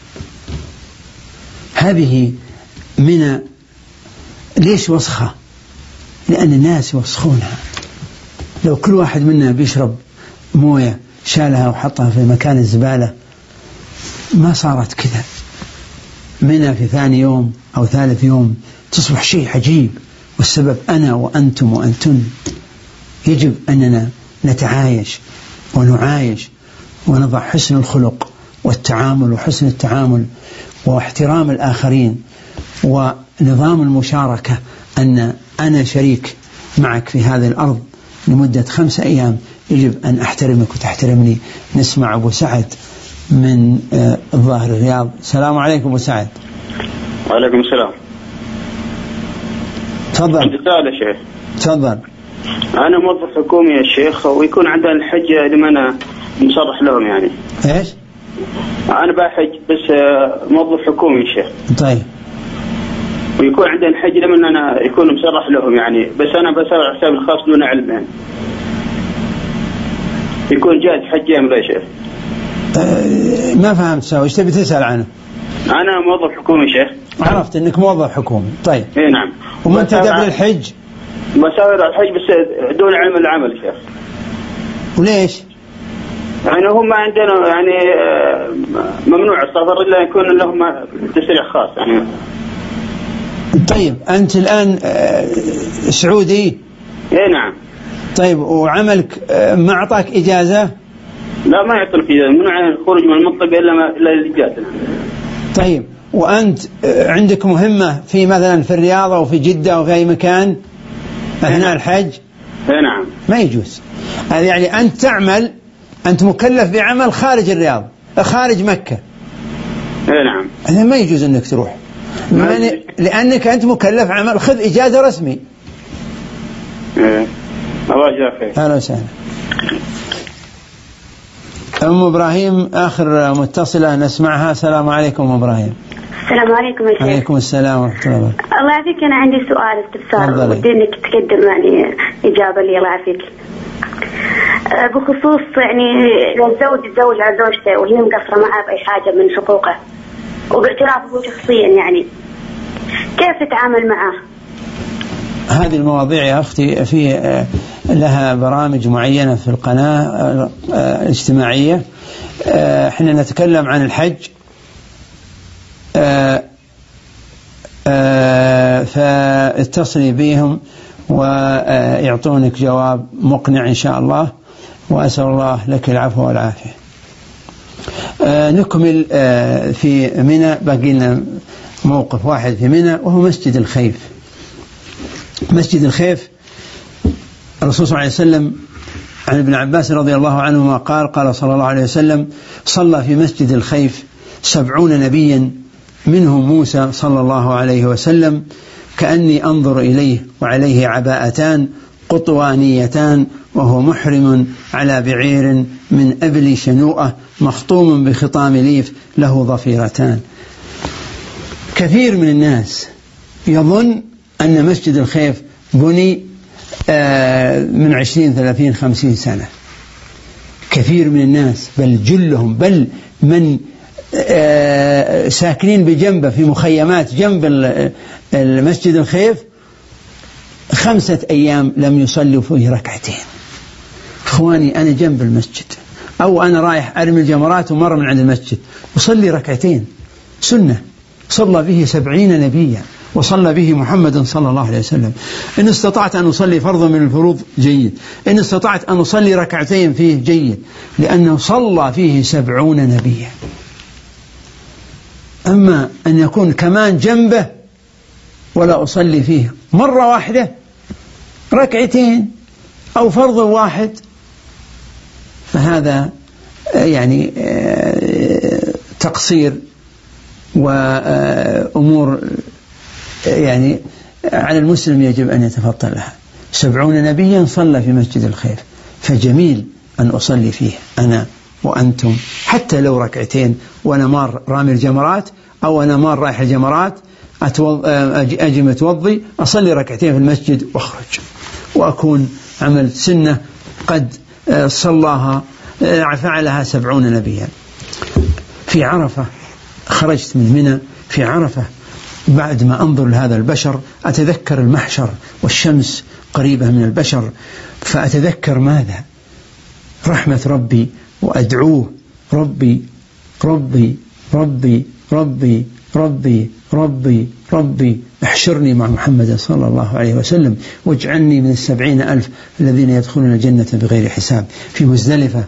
هذه من ليش وسخة؟ لأن الناس يوسخونها. لو كل واحد منا بيشرب موية شالها وحطها في مكان الزبالة، ما صارت كذا. منها في ثاني يوم أو ثالث يوم تصبح شيء عجيب، والسبب أنا وأنتم وأنتن. يجب أننا نتعايش ونعايش ونضع حسن الخلق والتعامل وحسن التعامل واحترام الآخرين ونظام المشاركة، أن أنا شريك معك في هذه الأرض لمدة 5 أيام، يجب أن أحترمك وتحترمني. نسمع أبو سعد من الظاهر الرياض. السلام عليكم أبو سعد. وعليكم السلام. تفضل. عندي سؤال يا شيخ. تفضل. أنا موظف حكومي يا شيخ، ويكون عندنا الحج لمن مصرح لهم يعني. إيش؟ أنا بحج بس موظف حكومي يا شيخ. طيب. ويكون عندنا الحج لمن أنا يكون مصرح لهم يعني، بس أنا بسوي على حساب الخاص دون علم يعني. يكون جاهز حج يا يا شيخ. ما فهمت سوي. إيش تبي تسأل عنه؟ أنا موظف حكومي شيخ. عرفت إنك موظف حكومي. طيب. إيه نعم. ومنتدب للحج؟ بسوي الحج بس دون علم العمل شيخ. وليش؟ يعني هم عندنا يعني ممنوع السفر إلا يكون لهم تسريع خاص يعني. طيب أنت الآن سعودي؟ إيه نعم. طيب وعملك ما أعطاك إجازة؟ لا ما يعطيك إجازة، ممنوع الخروج من المنطقة إلا الإجازة. طيب وأنت عندك مهمة في مثلا في الرياض أو في جدة أو في أي مكان أثناء الحج؟ إيه نعم. ما يجوز. يعني أنت تعمل، أنت مكلف بعمل خارج الرياض خارج مكة. إيه نعم. هذا ما يجوز أنك تروح، لأنك أنت مكلف عمل. خذ إجازة رسمي. إيه الله يجزاك. أهلا وسهلا. أم إبراهيم آخر متصلة نسمعها. السلام عليكم أم إبراهيم. السلام عليكم يا شيخ. عليكم السلام ورحمة الله وبركاته. الله يعافيك. أنا عندي سؤال استفسار ودي إنك تقدم يعني إجابة لي. الله يعافيك. بخصوص يعني الزوج يتزوج على زوجته وهي مقصرة معه بأي حاجة من حقوقه وباعترافه شخصيا، يعني كيف تتعامل معه؟ هذه المواضيع يا أختي في لها برامج معينة في القناة الاجتماعية. احنا نتكلم عن الحج، فاتصلي بهم ويعطونك جواب مقنع إن شاء الله، وأسأل الله لك العفو والعافية. نكمل في منى. باقي لنا موقف واحد في منى وهو مسجد الخيف. مسجد الخيف الرسول صلى الله عليه وسلم عن ابن عباس رضي الله عنهما قال صلى الله عليه وسلم: صلى في مسجد الخيف 70 نبيا منهم موسى صلى الله عليه وسلم، كأني أنظر إليه وعليه عباءتان قطوانيتان وهو محرم على بعير من أبل شنوءة مخطوم بخطام ليف له ضفيرتان. كثير من الناس يظن أن مسجد الخيف بني من 20 30 50 سنة. كثير من الناس بل جلهم بل من ساكنين بجنبه في مخيمات جنب المسجد الخيف 5 أيام لم يصلوا فيه ركعتين. إخواني أنا جنب المسجد أو أنا رايح أرمي الجمرات ومر من عند المسجد وصلي ركعتين سنة صلى به 70 نبيا وصلى به محمد صلى الله عليه وسلم. إن استطعت أن أصلي فرضا من الفروض جيد، إن استطعت أن أصلي ركعتين فيه جيد، لأنه صلى فيه 70 نبيا. أما أن يكون كمان جنبه ولا أصلي فيه مرة واحدة ركعتين أو فرض واحد، فهذا يعني تقصير وأمور يعني على المسلم يجب أن يتفطن لها. 70 نبيا صلى في مسجد الخيف، فجميل أن أصلي فيه أنا وأنتم حتى لو ركعتين، وأنا مار رامي الجمرات أو أنا مار رايح الجمرات أجي متوضي أصلي ركعتين في المسجد وأخرج وأكون عملت سنة قد صلاها فعلها 70 نبيا. في عرفة خرجت من منى في عرفة بعد ما أنظر لهذا البشر أتذكر المحشر والشمس قريبة من البشر، فأتذكر ماذا؟ رحمة ربي وأدعوه ربي ربي ربي ربي ربي ربي ربي احشرني مع محمد صلى الله عليه وسلم واجعلني من 70,000 الذين يدخلون الجنة بغير حساب. في مزدلفة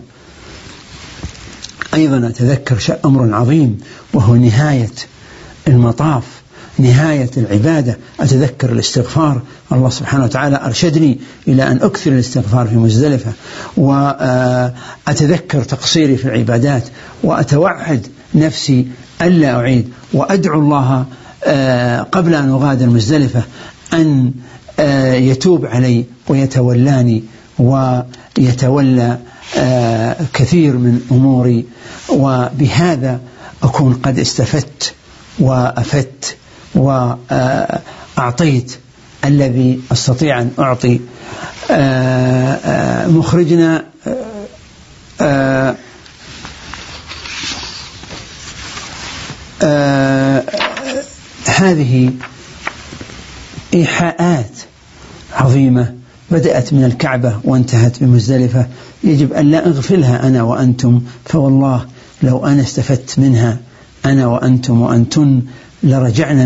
أيضا أتذكر أمر عظيم وهو نهاية المطاف، نهاية العبادة. أتذكر الاستغفار، الله سبحانه وتعالى أرشدني إلى أن أكثر الاستغفار في مزدلفة، وأتذكر تقصيري في العبادات، وأتوعد نفسي ألا أعيد، وأدعو الله قبل أن أغادر مزدلفة أن يتوب علي ويتولاني ويتولى كثير من أموري، وبهذا أكون قد استفدت وأفدت وأعطيت الذي أستطيع أن أعطي. مخرجنا هذه إيحاءات عظيمة بدأت من الكعبة وانتهت بمزدلفة، يجب أن لا أغفلها أنا وأنتم، فوالله لو أنا استفدت منها أنا وأنتم وأنتن لرجعنا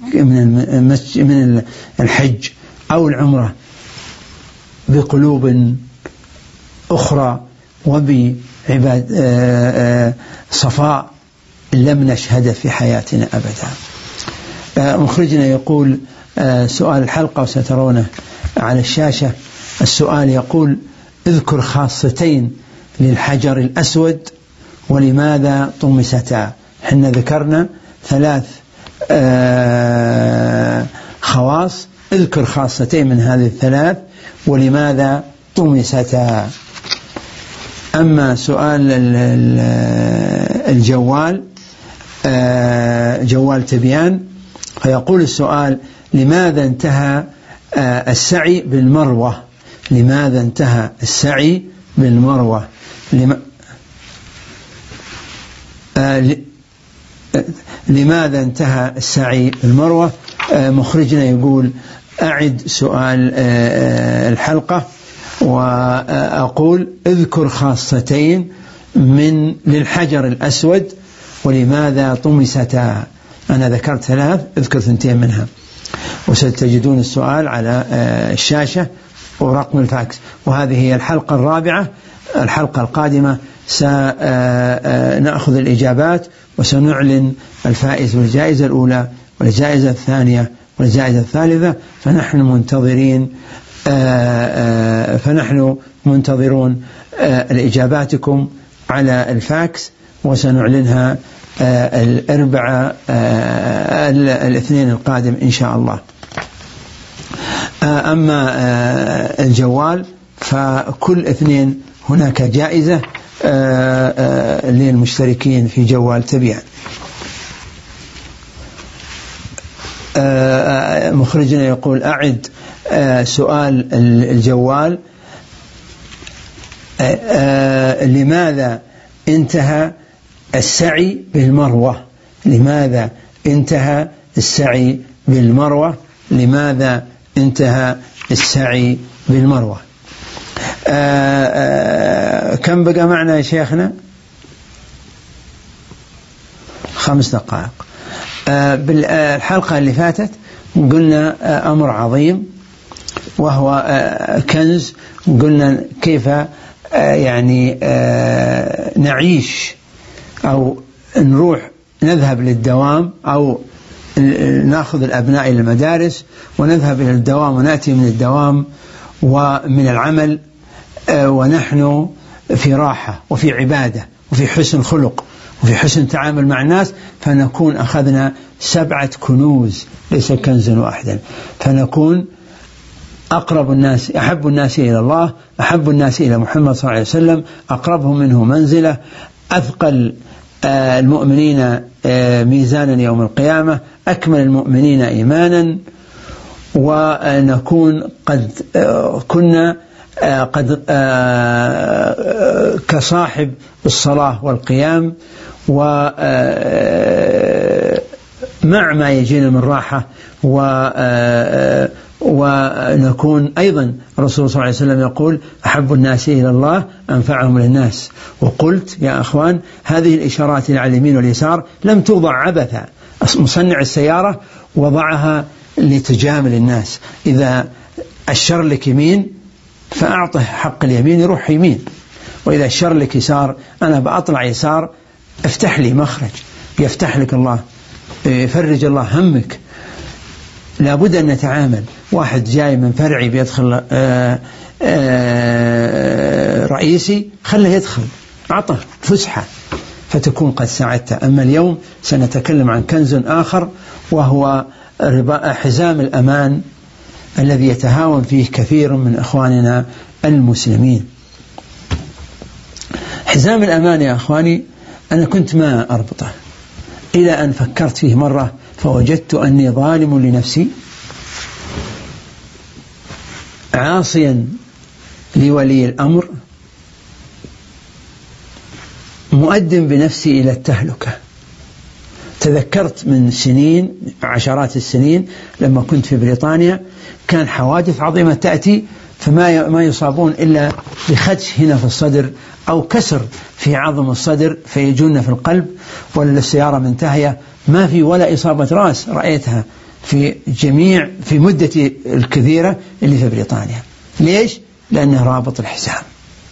من الحج أو العمرة بقلوب أخرى وبعباد صفاء لم نشهد في حياتنا أبدا. مخرجنا يقول سؤال الحلقة وسترونه على الشاشة. السؤال يقول: اذكر خاصتين للحجر الأسود ولماذا طمستا. حنا ذكرنا 3 خواص، اذكر خاصتين من هذه ال3 ولماذا طمستا. أما سؤال الجوال جوال تبيان، فيقول السؤال: لماذا انتهى السعي بالمروة؟ لماذا انتهى السعي بالمروة؟ لماذا انتهى السعي بالمروة؟ مخرجنا يقول: أعد سؤال الحلقة وأقول: اذكر خاصتين للحجر الأسود ولماذا طمستا. أنا ذكرت 3، اذكر 2 منها. وستجدون السؤال على الشاشة ورقم الفاكس. وهذه هي الحلقة الرابعة. الحلقة القادمة سنأخذ الإجابات وسنعلن الفائز والجائزة الأولى والجائزة الثانية والجائزة الثالثة. فنحن منتظرون الإجاباتكم على الفاكس، وسنعلنها الاثنين القادم إن شاء الله. أما الجوال فكل 2 هناك جائزة للمشتركين في جوال تبيان. مخرجنا يقول: أعد سؤال الجوال: لماذا انتهى السعي بالمروة؟ لماذا انتهى السعي بالمروة؟ لماذا انتهى السعي بالمروة؟ كم بقى معنا يا شيخنا؟ 5 دقائق. بالحلقة اللي فاتت قلنا أمر عظيم وهو كنز، قلنا كيف يعني نعيش أو نروح نذهب للدوام أو نأخذ الأبناء إلى المدارس ونذهب إلى الدوام ونأتي من الدوام ومن العمل ونحن في راحة وفي عبادة وفي حسن خلق وفي حسن تعامل مع الناس، فنكون أخذنا 7 كنوز ليس كنزا واحدا، فنكون أقرب الناس، أحب الناس إلى الله، أحب الناس إلى محمد صلى الله عليه وسلم، أقربهم منه منزلة، أثقل المؤمنين ميزانا يوم القيامة، أكمل المؤمنين إيمانا، ونكون كنا كصاحب الصلاة والقيام، ومع ما يجينا من راحة ونكون أيضا الرسول صلى الله عليه وسلم يقول أحب الناس إلى الله أنفعهم للناس. وقلت يا أخوان هذه الإشارات على اليمين واليسار لم توضع عبثا، مصنع السيارة وضعها لتجامل الناس، إذا أشر لك يمين فأعطه حق اليمين يروح يمين، وإذا أشر لك يسار أنا بأطلع يسار افتح لي مخرج، يفتح لك الله، يفرج الله همك. لابد أن نتعامل. واحد جاي من فرعي بيدخل رئيسي خله يدخل، أعطه فسحة فتكون قد ساعدته. أما اليوم سنتكلم عن كنز آخر وهو حزام الأمان الذي يتهاون فيه كثير من إخواننا المسلمين. حزام الأمان يا أخواني أنا كنت ما أربطه إلى أن فكرت فيه مرة فوجدت أني ظالم لنفسي عاصيا لولي الأمر مؤدم بنفسي إلى التهلكة. تذكرت من سنين، عشرات السنين، لما كنت في بريطانيا كان حوادث عظيمة تأتي فما يصابون إلا بخدش هنا في الصدر أو كسر في عظم الصدر فيجون في القلب، ولا السيارة منتهية ما في ولا إصابة رأس رأيتها في مدة الكثيرة اللي في بريطانيا. ليش؟ لأنه رابط الحزام.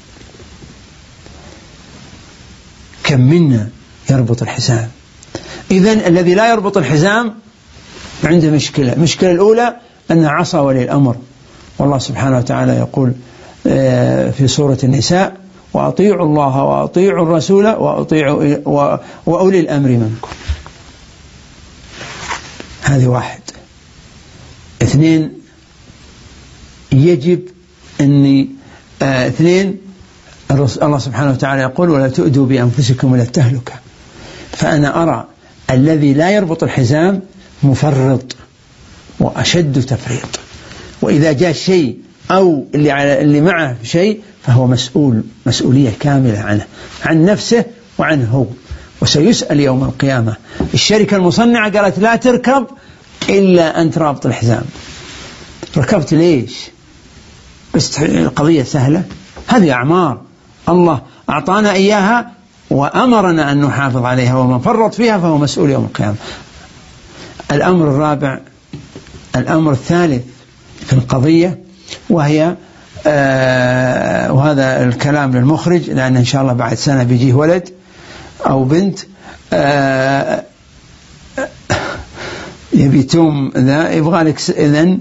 كم منا يربط الحزام؟ إذن الذي لا يربط الحزام عنده مشكلة. المشكلة الأولى أنه عصى ولي الأمر، والله سبحانه وتعالى يقول في سورة النساء وأطيعوا الله وأطيعوا الرسول وأولي الأمر منكم. هذه واحد. اثنين، يجب أن اثنين الله سبحانه وتعالى يقول ولا تؤدوا بأنفسكم إلى التهلكة. فأنا أرى الذي لا يربط الحزام مفرط وأشد تفريط، وإذا جاء شيء أو اللي معه شيء فهو مسؤولية كاملة عنه، عن نفسه وعنه هو، وسيسأل يوم القيامة. الشركة المصنعة قالت لا تركب إلا أنت رابط الحزام. ركبت ليش؟ بس القضية سهلة. هذه أعمار الله أعطانا إياها وأمرنا أن نحافظ عليها، ومن فرط فيها فهو مسؤول يوم القيامة. الأمر الرابع، الأمر الثالث في القضية، وهي وهذا الكلام للمخرج لأن إن شاء الله بعد سنة بيجيه ولد أو بنت يبيتم ذا يبغى لك إذن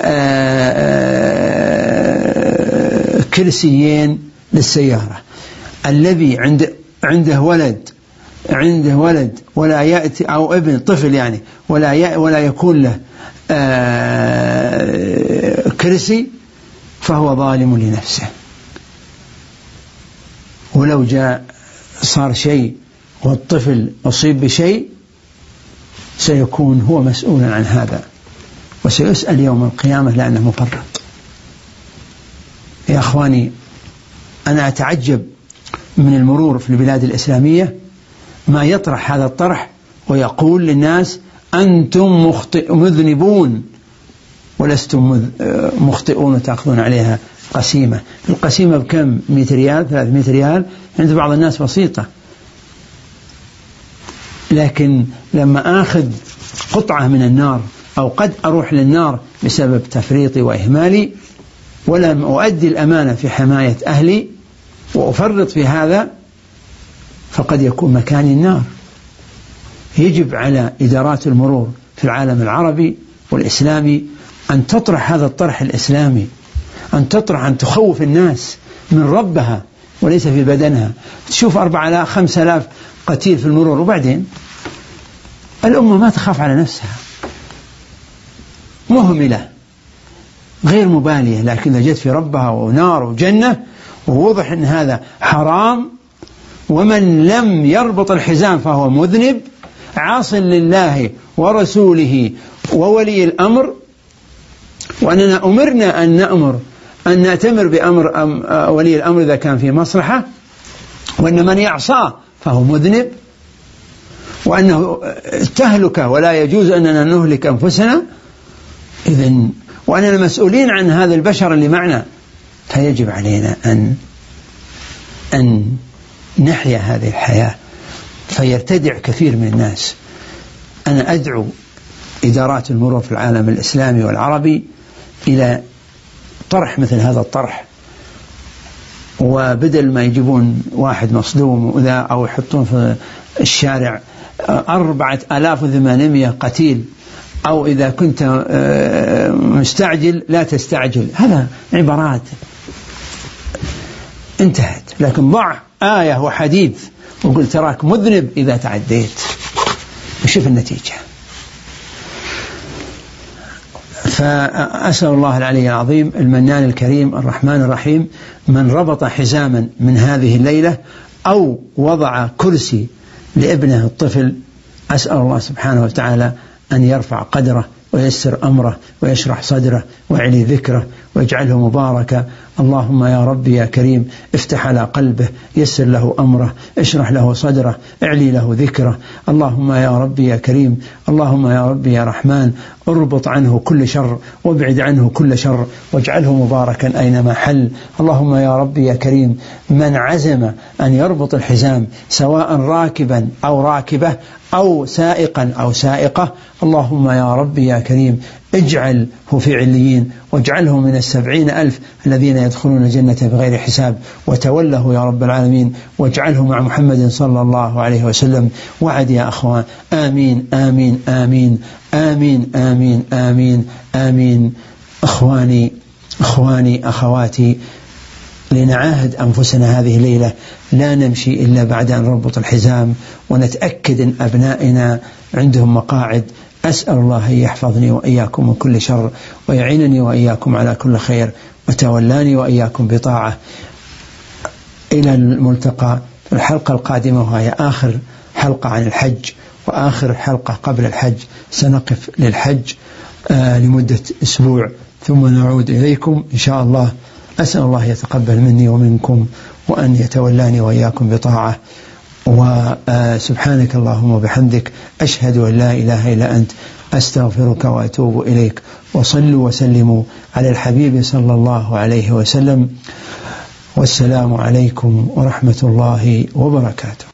كرسيين للسيارة. الذي عنده ولد ولا يأتي أو ابن طفل يعني ولا يكون له كرسي فهو ظالم لنفسه. ولو صار شيء والطفل أصيب بشيء سيكون هو مسؤولا عن هذا وسيسأل يوم القيامة لأنه مفرط. يا أخواني أنا أتعجب من المرور في البلاد الإسلامية ما يطرح هذا الطرح ويقول للناس أنتم مذنبون ولستم مخطئون وتأخذون عليها قسيمة. القسيمة بكم؟ 100 ريال 300 ريال عند بعض الناس بسيطة، لكن لما آخذ قطعة من النار أو قد أروح للنار بسبب تفريطي وإهمالي ولم أؤدي الأمانة في حماية أهلي وأفرط في هذا فقد يكون مكاني النار. يجب على إدارات المرور في العالم العربي والإسلامي أن تطرح هذا الطرح الإسلامي، أن تخوف الناس من ربها وليس في بدنها. تشوف 4,000 5,000 قتيل في المرور وبعدين الأمة ما تخاف على نفسها، مهملة غير مبالية، لكن إذا جت في ربها ونار وجنة ووضح أن هذا حرام، ومن لم يربط الحزام فهو مذنب عاص لله ورسوله وولي الأمر. وأننا أمرنا أن نأتمر بأمر ولي الأمر إذا كان في مصلحة، وأن من يعصى فهو مذنب، وأنه تهلك ولا يجوز أننا نهلك أنفسنا. إذن وأننا مسؤولين عن هذا البشر اللي معنا، فيجب علينا أن نحيا هذه الحياة. فيرتدع كثير من الناس. أنا أدعو إدارات المرور في العالم الإسلامي والعربي إلى طرح مثل هذا الطرح، وبدل ما يجيبون واحد مصدوم وذا أو يحطون في الشارع 4800 قتيل، أو إذا كنت مستعجل لا تستعجل، هذا عبارات انتهت. لكن ضع آية وحديث وقل تراك مذنب إذا تعديت، وشوف النتيجة. فأسأل الله العلي العظيم المنان الكريم الرحمن الرحيم من ربط حزاما من هذه الليلة أو وضع كرسي لابنه الطفل، أسأل الله سبحانه وتعالى أن يرفع قدره ويسر أمره ويشرح صدره ويعلي ذكره ويجعله مباركا. اللهم يا ربي يا كريم افتح على قلبه، يسر له أمره، اشرح له صدره، اعلي له ذكره. اللهم يا ربي يا كريم، اللهم يا ربي يا رحمن اربط عنه كل شر وابعد عنه كل شر واجعله مباركا أينما حل. اللهم يا ربي يا كريم من عزم أن يربط الحزام سواء راكبا أو راكبة أو سائقا أو سائقة، اللهم يا ربي يا كريم اجعله في عليين واجعله من 70,000 الذين يدخلون الجنة بغير حساب، وتوله يا رب العالمين واجعله مع محمد صلى الله عليه وسلم. وعد يا أخوان. آمين آمين آمين آمين آمين آمين آمين. أخواني أخواتي، لنعاهد أنفسنا هذه الليلة لا نمشي إلا بعد أن نربط الحزام ونتأكد أن أبنائنا عندهم مقاعد. أسأل الله أن يحفظني وإياكم من كل شر ويعينني وإياكم على كل خير وتولاني وإياكم بطاعة. إلى الملتقى في الحلقة القادمة، وهي آخر حلقة عن الحج وآخر حلقة قبل الحج. سنقف للحج لمدة أسبوع ثم نعود إليكم إن شاء الله. أسأل الله يتقبل مني ومنكم وأن يتولاني وإياكم بطاعة. وسبحانك اللهم وبحمدك أشهد أن لا إله إلا أنت أستغفرك وأتوب إليك. وصلوا وسلموا على الحبيب صلى الله عليه وسلم. والسلام عليكم ورحمة الله وبركاته.